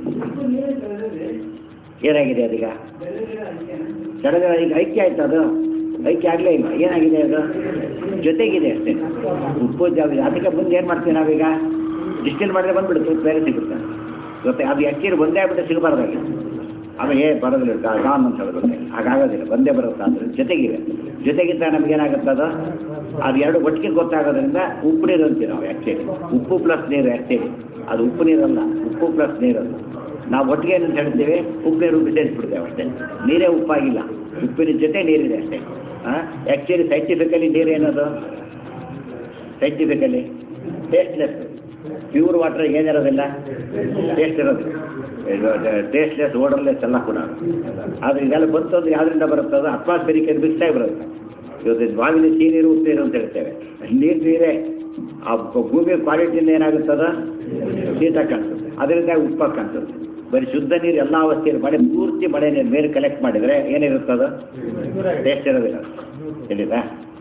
ಏನಾಗಿದೆ ಅದೀಗ? ಜಡಗಳ ಈಗ ಐಕ್ಯ ಆಯ್ತು. ಅದು ಐಕ್ಯ ಆಗಲೇ ಇಲ್ಲ. ಏನಾಗಿದೆ? ಅದು ಜೊತೆಗಿದೆ ಅಷ್ಟೇ. ಉಪ್ಪು ಜಾಗ ಅದಕ್ಕೆ ಮುಂದೆ ಏನು ಮಾಡ್ತೀವಿ ನಾವೀಗ? ಡಿಸ್ಟಿಲ್ ಮಾಡಿದ್ರೆ ಬಂದುಬಿಡುತ್ತೆ, ಬೇರೆ ಸಿಗುತ್ತೆ. ಜೊತೆ ಅದು ಆ್ಯಕ್ಚುಲಿ ಒಂದೇ ಆಗ್ಬಿಟ್ಟು ಸಿಗಬಾರ್ದಾಗಿ ಆಮೇಲೆ ಬರೋದಿಲ್ಲ. ಗಾನ್ ಅಂತ ಹೇಳೋದು ಹಾಗಾಗೋದಿಲ್ಲ. ಒಂದೇ ಬರುತ್ತೆ. ಅಂದರೆ ಜೊತೆಗಿದ್ದ ನಮಗೇನಾಗುತ್ತೆ? ಅದು ಎರಡು ಒಟ್ಟಿಗೆ ಗೊತ್ತಾಗೋದ್ರಿಂದ ಉಪ್ಪು ನೀರು ಅಂತೀವಿ ನಾವು. ಆ್ಯಕ್ಚುಲಿ ಉಪ್ಪು ಪ್ಲಸ್ ನೀರು. ಆ್ಯಕ್ಚುಲಿ ಅದು ಉಪ್ಪು ನೀರಲ್ಲ, ಉಪ್ಪು ಪ್ಲಸ್ ನೀರಲ್ಲ. ನಾವು ಒಟ್ಟಿಗೆ ಏನಂತ ಹೇಳ್ತೀವಿ? ಉಪ್ಪು ನೀರು ಬಿಟ್ಟಿರ್ತೇವೆ ಅಷ್ಟೇ. ನೀರೇ ಉಪ್ಪಾಗಿಲ್ಲ, ಉಪ್ಪಿನ ಜೊತೆ ನೀರಿದೆ ಅಷ್ಟೇ. ಆ್ಯಕ್ಚುಲಿ ಸೈಂಟಿಫಿಕಲಿ ನೀರು ಏನದು? Scientifically tasteless. ಪ್ಯೂರ್ ವಾಟರ್ ಏನಿರೋದಿಲ್ಲ, ಟೇಸ್ಟ್ ಇರೋದು. ಟೇಸ್ಟ್ಲೆಸ್, ಓಡರ್ಲೆಸ್ ಎಲ್ಲ ಕೂಡ. ಆದರೆ ಇದೆಲ್ಲ ಬಂತು ಅಂದರೆ ಯಾವುದರಿಂದ ಬರುತ್ತದು? ಅಟ್ಮಾಸ್ಫಿಯರಿಕ್ ಮಿಕ್ಸ್ ಆಗಿ ಬರುತ್ತೆ. ಇವತ್ತು ಬಾವಿಲಿ ಸಿಹಿ ನೀರು ಉಪ್ಪು ನೀರು ಅಂತ ಹೇಳ್ತೇವೆ. ನೀರೇ ಆ ಭೂಮಿಯ ಕ್ವಾಲಿಟಿಯಿಂದ ಏನಾಗುತ್ತದ ಶೀತ ಕಾಣಿಸುತ್ತೆ, ಅದರಿಂದ ಉಪ್ಪ ಕಾಣಿಸುತ್ತೆ. ಬರೀ ಶುದ್ಧ ನೀರು ಎಲ್ಲ ಅವಸ್ಥೆಯಲ್ಲಿ ಮಳೆ ಪೂರ್ತಿ ಮಳೆ ನೀರು ಮೇಲೆ ಕಲೆಕ್ಟ್ ಮಾಡಿದರೆ ಏನಿರುತ್ತದ ಟೇಸ್ಟ್ ಇರೋದಿಲ್ಲ. ಹೇಳಿದಾ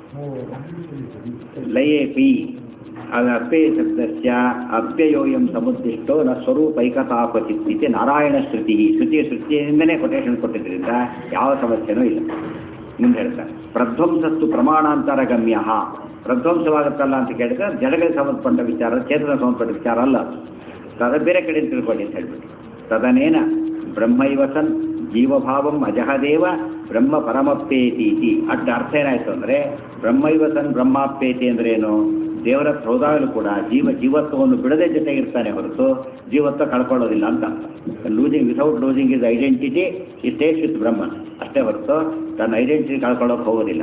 ಲಯೇಪಿ ಅದು ಅಪ್ಯಯ ಶಬ್ದಸ್ಯ ಅಪ್ಯಯೋಯಂ ಸಮುದ್ದಿಷ್ಟೋ ನ ಸ್ವರೂಪೈಕತಾಪಚಿತ್ತಿತೆ ನಾರಾಯಣ ಶ್ರುತಿಯಿಂದನೇ ಕೊಟೇಶನ್ ಕೊಟ್ಟಿದ್ದರಿಂದ ಯಾವ ಸಮಸ್ಯೆನೂ ಇಲ್ಲ. ಮುಂದೆ ಹೇಳ್ತಾರೆ ಪ್ರಧ್ವಂಸಸ್ತು ಪ್ರಮಾಣಾಂತರ ಗಮ್ಯ. ಪ್ರಧ್ವಂಸವಾಗುತ್ತಲ್ಲ ಅಂತ ಕೇಳಿದ್ರೆ ಜಡಗಳಿಗೆ ಸಂಬಂಧಪಟ್ಟ ವಿಚಾರ, ಚೇತನ ಸಂಬಂಧಪಟ್ಟ ವಿಚಾರ ಅಲ್ಲ, ಅದು ಬೇರೆ ಕಡೆ ತಿಳ್ಕೊಳ್ಳಿ ಅಂತ ಹೇಳ್ಬಿಟ್ಟು ತದನೇನ ಬ್ರಹ್ಮೈವ ಸನ್ ಜೀವಭಾವಂ ಅಜಹದೇವ ಬ್ರಹ್ಮ ಪರಮಪ್ಪೇತಿ. ಅಡ್ಡ ಅರ್ಥ ಏನಾಯಿತು ಅಂದರೆ ಬ್ರಹ್ಮೈವ ಸನ್ ಬ್ರಹ್ಮಾಪ್ಪೇತಿ ಅಂದ್ರೆ ಏನು, ದೇವರ ಹೋದಾಗಲೂ ಕೂಡ ಜೀವತ್ವವನ್ನು ಬಿಡದೆ ಜೊತೆಗಿರ್ತಾನೆ ಹೊರತು ಜೀವತ್ವ ಕಳ್ಕೊಳ್ಳೋದಿಲ್ಲ ಅಂತ ಅರ್ಥ. Losing without losing his identity he stays with Brahman ಅಷ್ಟೇ ಹೊರತು ತನ್ನ ಐಡೆಂಟಿಟಿ ಕಳ್ಕೊಳ್ಳೋಕೆ ಹೋಗೋದಿಲ್ಲ.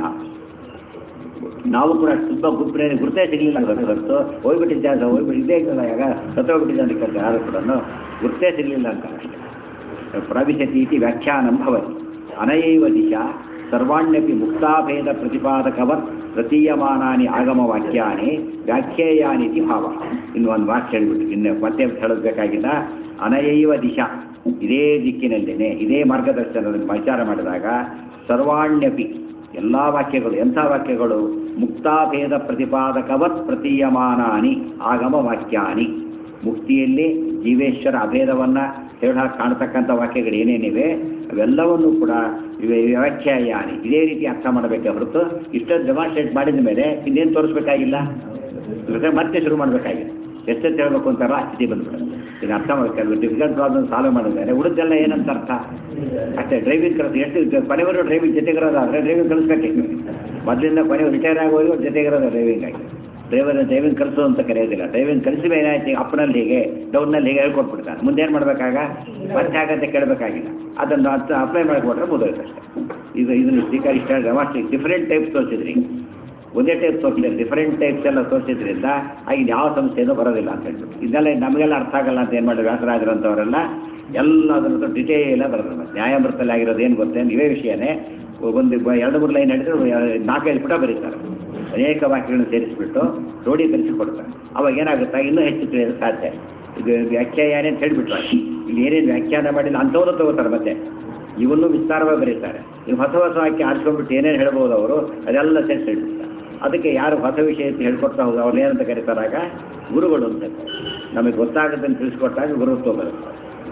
ನಾವು ಕೂಡ ತುಂಬ ಗುರ್ತೇ ಸಿಗಲಿಲ್ಲ ಹೊರತು ಹೋಗ್ಬಿಟ್ಟಿದ್ದೆ ಇದೇ ಇದ್ದಲ್ಲ, ಯಾಗ ಸತ್ತೋಗ್ಬಿಟ್ಟಿದ್ದೆ ಅಂತ ಯಾರು ಕೂಡ ಗುರ್ತೇ ಸಿಗಲಿಲ್ಲ ಅಂತ ಅಷ್ಟೇ. ಪ್ರವಿಶತಿ ಇತಿ ವ್ಯಾಖ್ಯಾನಂ ಭವತಿ ಅನಯೈವ ದಿಶಾ ಸರ್ವಾಣ್ಯಪಿ ಮುಕ್ತಾಭೇದ ಪ್ರತಿಪಾದಕವತ್ ಪ್ರತೀಯಮಾನಾನಿ ಆಗಮವಾಕ್ಯಾನಿ ವ್ಯಾಖ್ಯೇಯಾನಿತಿ ಭಾವ. ಇನ್ನು ಒಂದು ವಾಕ್ಯ ಹೇಳಿಬಿಟ್ಟು ಇನ್ನು ಮತ್ತೆ ಹೇಳಬೇಕಾಗಿಲ್ಲ. ಅನಯೈವ ದಿಶಾ, ಇದೇ ದಿಕ್ಕಿನಲ್ಲೇನೆ ಇದೇ ಮಾರ್ಗದರ್ಶನದಲ್ಲಿ ವಿಚಾರ ಮಾಡಿದಾಗ ಸರ್ವಾಣ್ಯಪಿ ಎಲ್ಲ ವಾಕ್ಯಗಳು ಎಂಥ ವಾಕ್ಯಗಳು ಮುಕ್ತಾಭೇದ ಪ್ರತಿಪಾದಕವತ್ ಪ್ರತೀಯಮಾನಾನಿ ಆಗಮ ವಾಕ್ಯಾನಿ. ಮುಕ್ತಿಯಲ್ಲಿ ಜೀವೇಶ್ವರ ಅಭೇದವನ್ನು ಹೇಳ ಕಾಣ್ತಕ್ಕಂಥ ವಾಕ್ಯಗಳು ಏನೇನಿವೆ ಅವೆಲ್ಲವನ್ನೂ ಕೂಡ ವ್ಯಾಖ್ಯಾಯಾನಿ ಇದೇ ರೀತಿ ಅರ್ಥ ಮಾಡಬೇಕೆ ಹೊರತು ಇಷ್ಟೊಂದು ಡೆಮಾನ್ಸ್ಟ್ರೇಟ್ ಮಾಡಿದ ಮೇಲೆ ಇನ್ನೇನು ತೋರಿಸ್ಬೇಕಾಗಿಲ್ಲ, ಮತ್ತೆ ಶುರು ಮಾಡಬೇಕಾಗಿಲ್ಲ. ಎಷ್ಟೊತ್ತು ಹೇಳಬೇಕು ಅಂತಾರ ಸ್ಥಿತಿ ಬಂದ್ಬಿಡುತ್ತೆ. ಇದು ಅರ್ಥ ಮಾಡಬೇಕಾದ್ರೆ ಡಿಫಿಕಲ್ಟ್ ಪ್ರಾಬ್ಲಮ್ ಸಾಲ್ವ್ ಮಾಡಿದ್ರೆ ಉಳಿದೆಲ್ಲ ಏನಂತ ಅರ್ಥ ಅಷ್ಟೇ. ಡ್ರೈವಿಂಗ್ ಕಲಿಸಿ ಎಷ್ಟು ಕೊನೆವರು ಡ್ರೈವಿಂಗ್ ಜೊತೆಗಿರೋದಾದರೆ ಡ್ರೈವಿಂಗ್ ಕಲಿಸ್ಬೇಕು. ಮೊದಲಿಂದ ಕೊನೆಯವರು ರಿಟೈರ್ ಆಗೋದು ಜೊತೆಗಿರೋದು ಡ್ರೈವಿಂಗ್ ಆಗಿ. ಡ್ರೈವಿಂಗ್ ಕಲಿಸು ಅಂತ ಕರೆಯೋದಿಲ್ಲ. ಡ್ರೈವಿಂಗ್ ಕಲಿಸಿ ಏನಾಯ್ತು ಅಪ್ಪನಲ್ಲಿ ಹೀಗೆ ಡೌನ್ನಲ್ಲಿ ಹೀಗೆ ಹೇಳ್ಕೊಟ್ಬಿಡ್ತಾನೆ. ಮುಂದೆ ಏನು ಮಾಡಬೇಕಾಗ ಮತ್ತೆ ಹಾಗಂತ ಕೇಳಬೇಕಾಗಿಲ್ಲ. ಅದನ್ನು ಅಪ್ಲೈ ಮಾಡಿಕೊಟ್ರೆ ಮುಗಿದೋಯ್ತು ಅಷ್ಟೇ. ಇದನ್ನು ಸ್ಪೀಕರ್ ಇಷ್ಟ ಡೆಮಾನ್ಸ್ಟ್ರೇಟ್ ಡಿಫ್ರೆಂಟ್ ಟೈಪ್ಸ್ ತೋರಿಸಿದ್ರಿ, ಒಂದೇ ಟೈಪ್ ತೋರಿಸಿದ್ರೆ ಡಿಫ್ರೆಂಟ್ ಟೈಪ್ಸ್ ಎಲ್ಲ ತೋರಿಸಿದ್ರಿಂದ ಆಗಿನ ಯಾವ ಸಮಸ್ಯೆನೂ ಬರೋದಿಲ್ಲ ಅಂತ ಹೇಳ್ಬಿಟ್ಟು ಇದೆಲ್ಲ ನಮಗೆಲ್ಲ ಅರ್ಥ ಆಗಲ್ಲ ಅಂತ ಏನು ಮಾಡಿ ವ್ಯಾಸರಾಜರಂಥವರೆಲ್ಲ ಎಲ್ಲ ಅದನ್ನು ಡಿಟೇಲ ಬರೋದು. ನ್ಯಾಯಾಮೃತದಲ್ಲಿ ಆಗಿರೋದು ಏನು ಗೊತ್ತೇ ಇವೇ ವಿಷಯನೇ ಒಂದು 2-3 ಲೈನ್ ಹಿಡಿದು 4-5 ಪುಟ ಬರೀತಾರೆ. ಅನೇಕ ವಾಕ್ಯಗಳನ್ನು ಸೇರಿಸಿಬಿಟ್ಟು ಕ್ರೋಢೀಕರಿಸಿಕೊಡ್ತಾರೆ. ಅವಾಗ ಏನಾಗುತ್ತೆ ಇನ್ನೂ ಹೆಚ್ಚು ತಿಳಿಯೋದು ಸಾಧ್ಯ. ಇದು ವ್ಯಾಖ್ಯಾನ ಅಂತ ಹೇಳಿಬಿಟ್ರೆ ಇಲ್ಲಿ ಏನೇನು ವ್ಯಾಖ್ಯಾನ ಮಾಡಿಲ್ಲ ಅಂಥವ್ರು ತಗೋತಾರೆ. ಮತ್ತೆ ಇವನ್ನೂ ವಿಸ್ತಾರವಾಗಿ ಬರೀತಾರೆ. ನೀವು ಹೊಸ ವಾಕ್ಯ ಆರಿಸ್ಕೊಂಡ್ಬಿಟ್ಟು ಏನೇನು ಹೇಳ್ಬೋದು ಅವರು ಅದೆಲ್ಲ ಸೇರಿಸಿ ಹೇಳ್ಬಿಡ್ತಾರೆ. ಅದಕ್ಕೆ ಯಾರು ಹೊಸ ವಿಷಯ ಹೇಳ್ಕೊಡ್ತಾ ಹೋಗಿ ಅವ್ರು ಏನಂತ ಕರೀತಾರಾಗ ಗುರುಗಳು ಅಂತ. ನಮಗೆ ಗೊತ್ತಾಗದನ್ನು ತಿಳಿಸ್ಕೊಟ್ಟಾಗ ಗುರುತ್ವ ಬರುತ್ತೆ.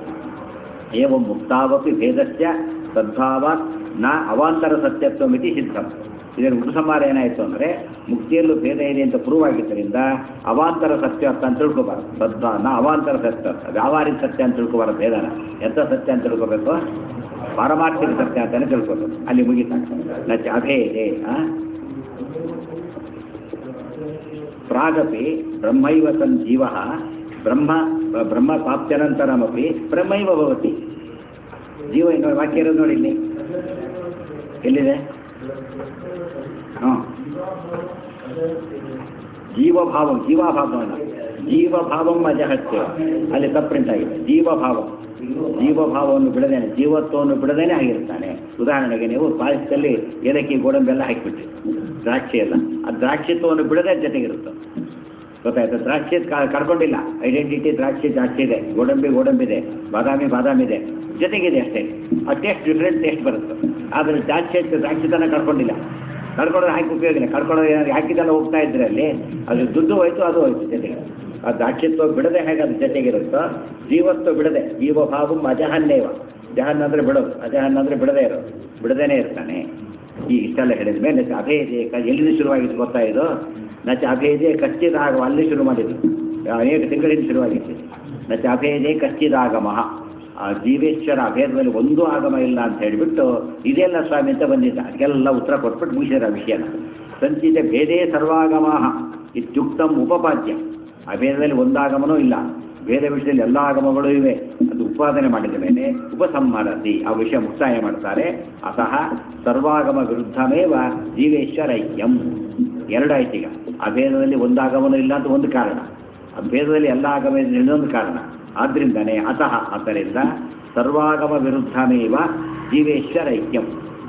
ಏವಂ ಮುಕ್ತಾವಪಿ ಭೇದಸ್ಯ ಸದ್ಭಾವಾತ್ ನ ಅವಾಂತರ ಸತ್ಯತ್ವ ಮಿತಿ ಸಿದ್ಧಂ. ಇದರ ಉಪಸಂಹಾರ ಏನಾಯಿತು ಅಂದರೆ ಮುಕ್ತಿಯಲ್ಲೂ ಭೇದ ಇದೆ ಅಂತ ಪ್ರೂವ್ ಆಗಿದ್ದರಿಂದ ಅವಾಂತರ ಸತ್ಯ ಅಂತ ತಿಳ್ಕೊಬಾರ್ದು. ನ ಅವಾಂತರ ಸತ್ಯ ವ್ಯಾವಹಾರಿಕ ಸತ್ಯ ಅಂತ ತಿಳ್ಕೊಬಾರ್ದು. ಭೇದನ ಎಂಥ ಸತ್ಯ ಅಂತ ತಿಳ್ಕೊಬೇಕು, ಪಾರಮಾರ್ಥಿಕ ಸತ್ಯ ಅಂತಲೇ ತಿಳ್ಕೊಬೇಕು. ಅಲ್ಲಿ ಮುಗಿತಾನೆ ನಚ ಅಭೇದೆ. ಪ್ರಾಗಪಿ ಬ್ರಹ್ಮೈವ ಸನ್ ಜೀವ ಬ್ರಹ್ಮ ಪ್ರಾಪ್ತ್ಯನಂತರಮಪಿ ಬ್ರಹ್ಮೈವ ಭವತಿ. ಜೀವ ಇನ್ನೊಂದು ವಾಕ್ಯ ಇರೋದು ನೋಡಿ ಇಲ್ಲಿ ಎಲ್ಲಿದೆ. ಹಾಂ ಜೀವಭಾವಂ ಅಜಹತ್ಯ ಅಲ್ಲಿ ತಪ್ಪ್ರಿಂಟ್ ಆಗಿದೆ. ಜೀವಭಾವವನ್ನು ಬಿಡದೇನೆ ಜೀವತ್ವವನ್ನು ಬಿಡದೇನೆ ಆಗಿರ್ತಾನೆ. ಉದಾಹರಣೆಗೆ ನೀವು ಪಾಯಸದಲ್ಲಿ ಏಲಕ್ಕಿ ಗೋಡಂಬಿ ಎಲ್ಲ ಹಾಕಿಬಿಟ್ರಿ, ದ್ರಾಕ್ಷಿ ಎಲ್ಲ ಆ ದ್ರಾಕ್ಷಿತ್ವವನ್ನು ಬಿಡದೆ ಜೊತೆಗಿರುತ್ತೆ. ಗೊತ್ತಾಯ್ತು, ದ್ರಾಕ್ಷಿ ಕಳ್ಕೊಂಡಿಲ್ಲ ಐಡೆಂಟಿಟಿ. ದ್ರಾಕ್ಷಿ ಇದೆ, ಗೋಡಂಬಿ ಇದೆ, ಬಾದಾಮಿ ಇದೆ, ಜೊತೆಗಿದೆ ಅಷ್ಟೇ. ಆ ಟೇಸ್ಟ್ ಡಿಫ್ರೆಂಟ್ ಟೇಸ್ಟ್ ಬರುತ್ತೆ. ಆದರೆ ದ್ರಾಕ್ಷಿತನ ಕಳ್ಕೊಂಡಿಲ್ಲ. ಕಳ್ಕೊಳ್ಳೋದು ಹಾಕಿ ಉಪಯೋಗ ಇಲ್ಲ. ಕಳ್ಕೊಳ್ಳೋದು ಏನಾದ್ರು ಹಾಕಿದೆಲ್ಲ ಹೋಗ್ತಾ ಇದ್ರೆ ಅಲ್ಲಿ ಅದು ದುಡ್ಡು ಹೋಯ್ತು, ಅದು ಹೋಯ್ತು ಜೊತೆಗೆ. ಆ ದ್ರಾಕ್ಷಿತ್ವ ಬಿಡದೆ ಹೇಗೆ ಅದು ಜೊತೆಗಿರುತ್ತೋ ಜೀವತ್ವ ಬಿಡದೆ ಜೀವಭಾವಂ ಅಜಹನ್ನೇವ. ಜಹನ್ ಅಂದರೆ ಬಿಡೋದು, ಅಜಹನ್ ಅಂದರೆ ಬಿಡದೇ ಇರೋದು, ಬಿಡದೇನೆ ಇರ್ತಾನೆ. ಈ ಇಷ್ಟೆಲ್ಲ ಹೇಳಿದ ಮೇಲೆ ಅಭೇದೆ ಎಲ್ಲಿಂದ ಶುರುವಾಗಿದ್ದು ಗೊತ್ತಾ ಇದು? ನಚ ಅಭೇದೆ ಕಚ್ಚಿದಾಗ ಅಲ್ಲಿ ಶುರು ಮಾಡಿದ್ದು, ಅನೇಕ ತಿಂಗಳಿಂದ ಶುರುವಾಗಿತ್ತು. ನಚ ಅಭೇದೆ ಕಚ್ಚಿದಾಗಮಃ. ಆ ಜೀವೇಶ್ವರ ಅಭೇದದಲ್ಲಿ ಒಂದು ಆಗಮ ಇಲ್ಲ ಅಂತ ಹೇಳಿಬಿಟ್ಟು ಇದೆಲ್ಲ ಸ್ವಾಮಿ ಅಂತ ಬಂದಿದ್ದ. ಅದಕ್ಕೆಲ್ಲ ಉತ್ತರ ಕೊಟ್ಬಿಟ್ಟು ಮುಗಿಸಿದ ವಿಷಯನ. ಸಂಚಿತ ಭೇದೇ ಸರ್ವಾಗಮಃ ಇತ್ಯುಕ್ತಂ ಉಪಪಾದ್ಯ. ಅಭೇದದಲ್ಲಿ ಒಂದಾಗಮನೂ ಇಲ್ಲ, ಭೇದ ವಿಷಯದಲ್ಲಿ ಎಲ್ಲ ಆಗಮಗಳು ಇವೆ. ಅದು ಉತ್ಪಾದನೆ ಮಾಡಿದ ಮೇಲೆ ಉಪಸಂಹಾರತಿ ಆ ವಿಷಯ ಮುಕ್ತಾಯ ಮಾಡ್ತಾರೆ. ಅತಃ ಸರ್ವಾಗಮ ವಿರುದ್ಧಮೇವ ಜೀವೇಶ್ವರೈಕ್ಯಂ. ಎರಡಾಯ್ತು ಈಗ. ಅಭೇದದಲ್ಲಿ ಒಂದಾಗಮನೂ ಇಲ್ಲ ಅಂತ ಒಂದು ಕಾರಣ, ಅಭೇದದಲ್ಲಿ ಎಲ್ಲ ಆಗಮ ಇನ್ನೊಂದು ಕಾರಣ. ಆದ್ದರಿಂದನೇ ಆದ್ದರಿಂದ ಸರ್ವಾಗಮ ವಿರುದ್ಧಮೇವ ಜೀವೇಶ್ವರೈಕ್ಯಂ.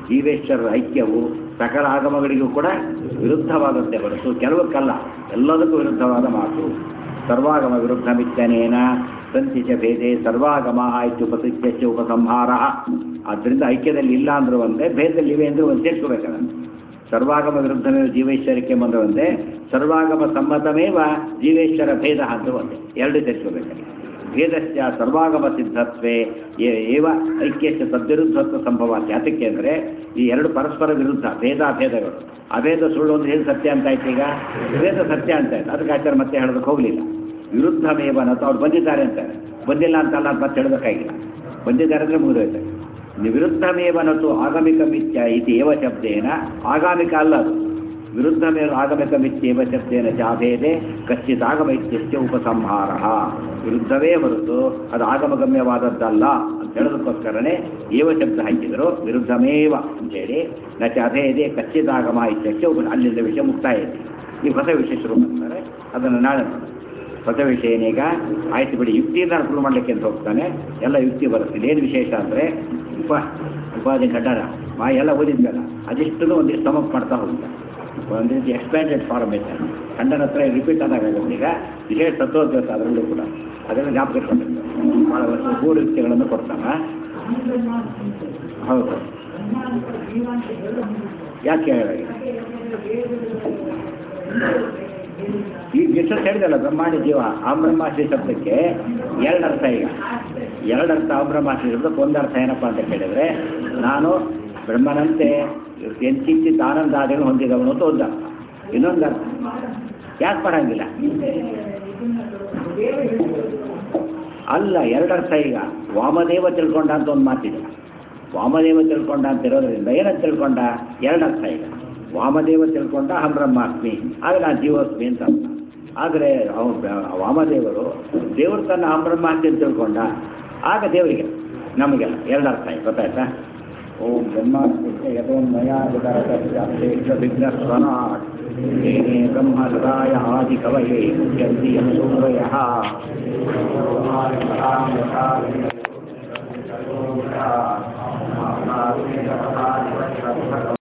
ಜೀವೇಶ್ವರರ ಐಕ್ಯವು ಸಕಲ ಆಗಮಗಳಿಗೂ ಕೂಡ ವಿರುದ್ಧವಾದಂತೆ ಹೊರತು ಕೆಲವಕ್ಕಲ್ಲ, ಎಲ್ಲದಕ್ಕೂ ವಿರುದ್ಧವಾದ ಮಾತು. ಸರ್ವಾಗಮ ವಿರುದ್ಧ ಮಿತ್ಯನೇನ ಸಂತಿಚ ಭೇದೆ ಸರ್ವಾಗಮ ಇತ್ಯುಪಸಿತ್ಯ ಉಪಸಂಹಾರ. ಆದ್ದರಿಂದ ಐಕ್ಯದಲ್ಲಿ ಇಲ್ಲ ಅಂದರೂ ಒಂದೇ, ಭೇದದಲ್ಲಿ ಇವೆ ಅಂದರೆ ಒಂದು ಸೇರಿಸ್ಕೋಬೇಕಲ್ಲ. ಸರ್ವಾಗಮ ವಿರುದ್ಧಮೇವ ಜೀವೇಶ್ವರಕ್ಕೆ ಬಂದರೆ ಒಂದೇ, ಸರ್ವಾಗಮ ಸಮ್ಮತಮೇವ ಜೀವೇಶ್ವರ ಭೇದ ಅಂತ ಒಂದೇ, ಎರಡು ಸೇರಿಸ್ಕೋಬೇಕಲ್ಲ. ಭೇದಸ್ಯ ಸರ್ವಾಗಮ ಸಿದ್ಧತ್ವೇ ಏವ ಐಕ್ಯಸ್ಯ ತದ್ವಿರುದ್ಧತ್ವ ಸಂಭವ. ಯಾತಕ್ಕೆ ಅಂದರೆ ಈ ಎರಡು ಪರಸ್ಪರ ವಿರುದ್ಧ ಭೇದಾಭೇದಗಳು. ಅಭೇದ ಸುಳ್ಳು ಅಂದ್ರೆ ಏನು ಸತ್ಯ ಅಂತ ಆಯ್ತು, ಈಗ ಭೇದ ಸತ್ಯ ಅಂತ ಆಯ್ತು. ಅದಕ್ಕೆ ಆಚಾರ ಮತ್ತೆ ಹೇಳೋದಕ್ಕೆ ಹೋಗಲಿಲ್ಲ. ವಿರುದ್ಧಮೇವ ಅನ್ನೋದು ಅವ್ರು ಬಂದಿದ್ದಾರೆ ಅಂತಾರೆ, ಬಂದಿಲ್ಲ ಅಂತಲ್ಲ ಅಂತ ಮತ್ತೆ ಹೇಳೋದಕ್ಕಾಗಿಲ್ಲ. ಬಂದಿದ್ದಾರೆ ಅಂದರೆ ಮುಗಿದೋಯ್ತು. ವಿರುದ್ಧಮೇವ ಅನ್ನೋದು ಆಗಮಿಕ ಮಿಥ್ಯ ಇತಿ ಏವ ಶಬ್ದೇನ, ಆಗಾಮಿಕ ಅಲ್ಲ ಅದು. ವಿರುದ್ಧಮೇವ ಆಗಮಿಕ ಮಿಥ್ಯೇವ ಶಬ್ದೇನ ಜಾಭೇದೆ ಕಶ್ಚಿತ್ ಆಗಮ ಇತ್ಯಸ್ಯ ಉಪಸಂಹಾರ. ವಿರುದ್ಧವೇ ಹೊರತು ಅದು ಆಗಮಗಮ್ಯವಾದದ್ದಲ್ಲ ಅಂತ ಹೇಳೋದಕ್ಕೋಸ್ಕರನೇ ಏವ ಶಬ್ದ ಹಾಕಿದರು, ವಿರುದ್ಧಮೇವ ಅಂತೇಳಿ. ನ ಚ ಅಭೇದೆ ಕಶ್ಚಿತ್ ಆಗಮ ಇತ್ಯಸ್ಯ ಅಲ್ಲಿಂದ ವಿಷಯ ಮುಕ್ತಾಯ ಇದೆ. ಈ ಹೊಸ ವಿಷಯ ಶುರು ಮಾಡ್ತಾರೆ, ಅದನ್ನು ನಾಳೆ ಹೊಸ ವಿಷಯನೀಗ ಆಯ್ತು ಬಿಡಿ, ಯುಕ್ತಿಯಿಂದ ಪ್ರೂವ್ ಮಾಡಲಿಕ್ಕೆ ಅಂತ ಹೋಗ್ತಾನೆ. ಎಲ್ಲ ಯುಕ್ತಿ ಬರುತ್ತೆ. ಏನು ವಿಶೇಷ ಅಂದರೆ ಉಪಾಧಿ ಘಟನ ಎಲ್ಲ ಓದಿದ್ಮೇಲೆ ಅದಿಷ್ಟನ್ನು ಒಂದಿಷ್ಟು ಸಮಪ್ ಮಾಡ್ತಾ ಹೋಗ್ತಾರೆ. ಒಂದು ರೀತಿ ಎಕ್ಸ್ಪ್ಯಾಂಡೆಡ್ ಫಾರ್ಮ್ ಐತೆ, ಖಂಡನ ಹತ್ರ ರಿಪೀಟ್ ಆದಾಗುತ್ತೆ. ಈಗ ವಿಶೇಷ ತತ್ವೋದ್ಯೋತ ಅದರಲ್ಲೂ ಕೂಡ ಅದನ್ನು ಜ್ಞಾಪಕ ಇಟ್ಕೊಂಡಿರ್ತಾರೆ. ಭಾಳ ವರ್ಷ 3 ಯುಕ್ತಿಗಳನ್ನು ಕೊಡ್ತಾನೆ. ಹೌದು, ಯಾಕೆ ಈಗ ಎಷ್ಟು ಹೇಳಿದಲ್ಲ ಬ್ರಹ್ಮಾಂಡ ಜೀವ ಅಬ್ರಹ್ಮಾಶ್ರೀ ಶಬ್ದಕ್ಕೆ 2 ಅರ್ಥ. ಈಗ 2 ಅರ್ಥ ಅಬ್ರಹ್ಮಾಶ್ರೀ ಶಬ್ದಕ್ಕೆ. ಒಂದು ಅರ್ಥ ಏನಪ್ಪ ಅಂತ ಕೇಳಿದರೆ, ನಾನು ಬ್ರಹ್ಮನಂತೆ ಎಂಚಿಂಚಿತ್ ಆನಂದಾದಿಗಳು ಹೊಂದಿದವನು ಅಂತ ಒಂದು ಅರ್ಥ. ಇನ್ನೊಂದು ಅರ್ಥ ಯಾಕೆ ಮಾಡಂಗಿಲ್ಲ ಅಲ್ಲ, 2 ಅರ್ಥ. ಈಗ ವಾಮದೇವ ತಿಳ್ಕೊಂಡ ಅಂತ ಒಂದು ಮಾತಿದೆ. ವಾಮದೇವ ತಿಳ್ಕೊಂಡ ಅಂತ ಇರೋದ್ರಿಂದ ಏನಂತ ತಿಳ್ಕೊಂಡ? 2 ಅರ್ಥ. ಈಗ ವಾಮದೇವ ತಿಳ್ಕೊಂಡ ಅಹಂ ಬ್ರಹ್ಮಾಸ್ಮಿ, ಆಗ ನಾನು ಜೀವಾಸ್ಮಿ ಅಂತ ಅರ್ಥ. ಆದರೆ ವಾಮದೇವರು ದೇವರು ತನ್ನ ಅಹಂ ಬ್ರಹ್ಮಾಸ್ಮಿ ಅಂತ ತಿಳ್ಕೊಂಡ, ಆಗ ದೇವರಿಗೆ ನಮಗೆಲ್ಲ 2 ಅರ್ಥ ಆಯ್ತು. ಗೊತ್ತಾಯ್ತಾ? ಓಂ ಬ್ರಹ್ಮಾಸ್ಮಿ ಯಥೋನ್ಮಯಾ ವಿಘ್ನಸ್ವನಾಟ್ ಏನೇ ಬ್ರಹ್ಮ ಸದಾಯ ಆದಿ ಕವಯೇ ಮುಖ್ಯಂತಿ ಯಂ ಸೂರಯಃ.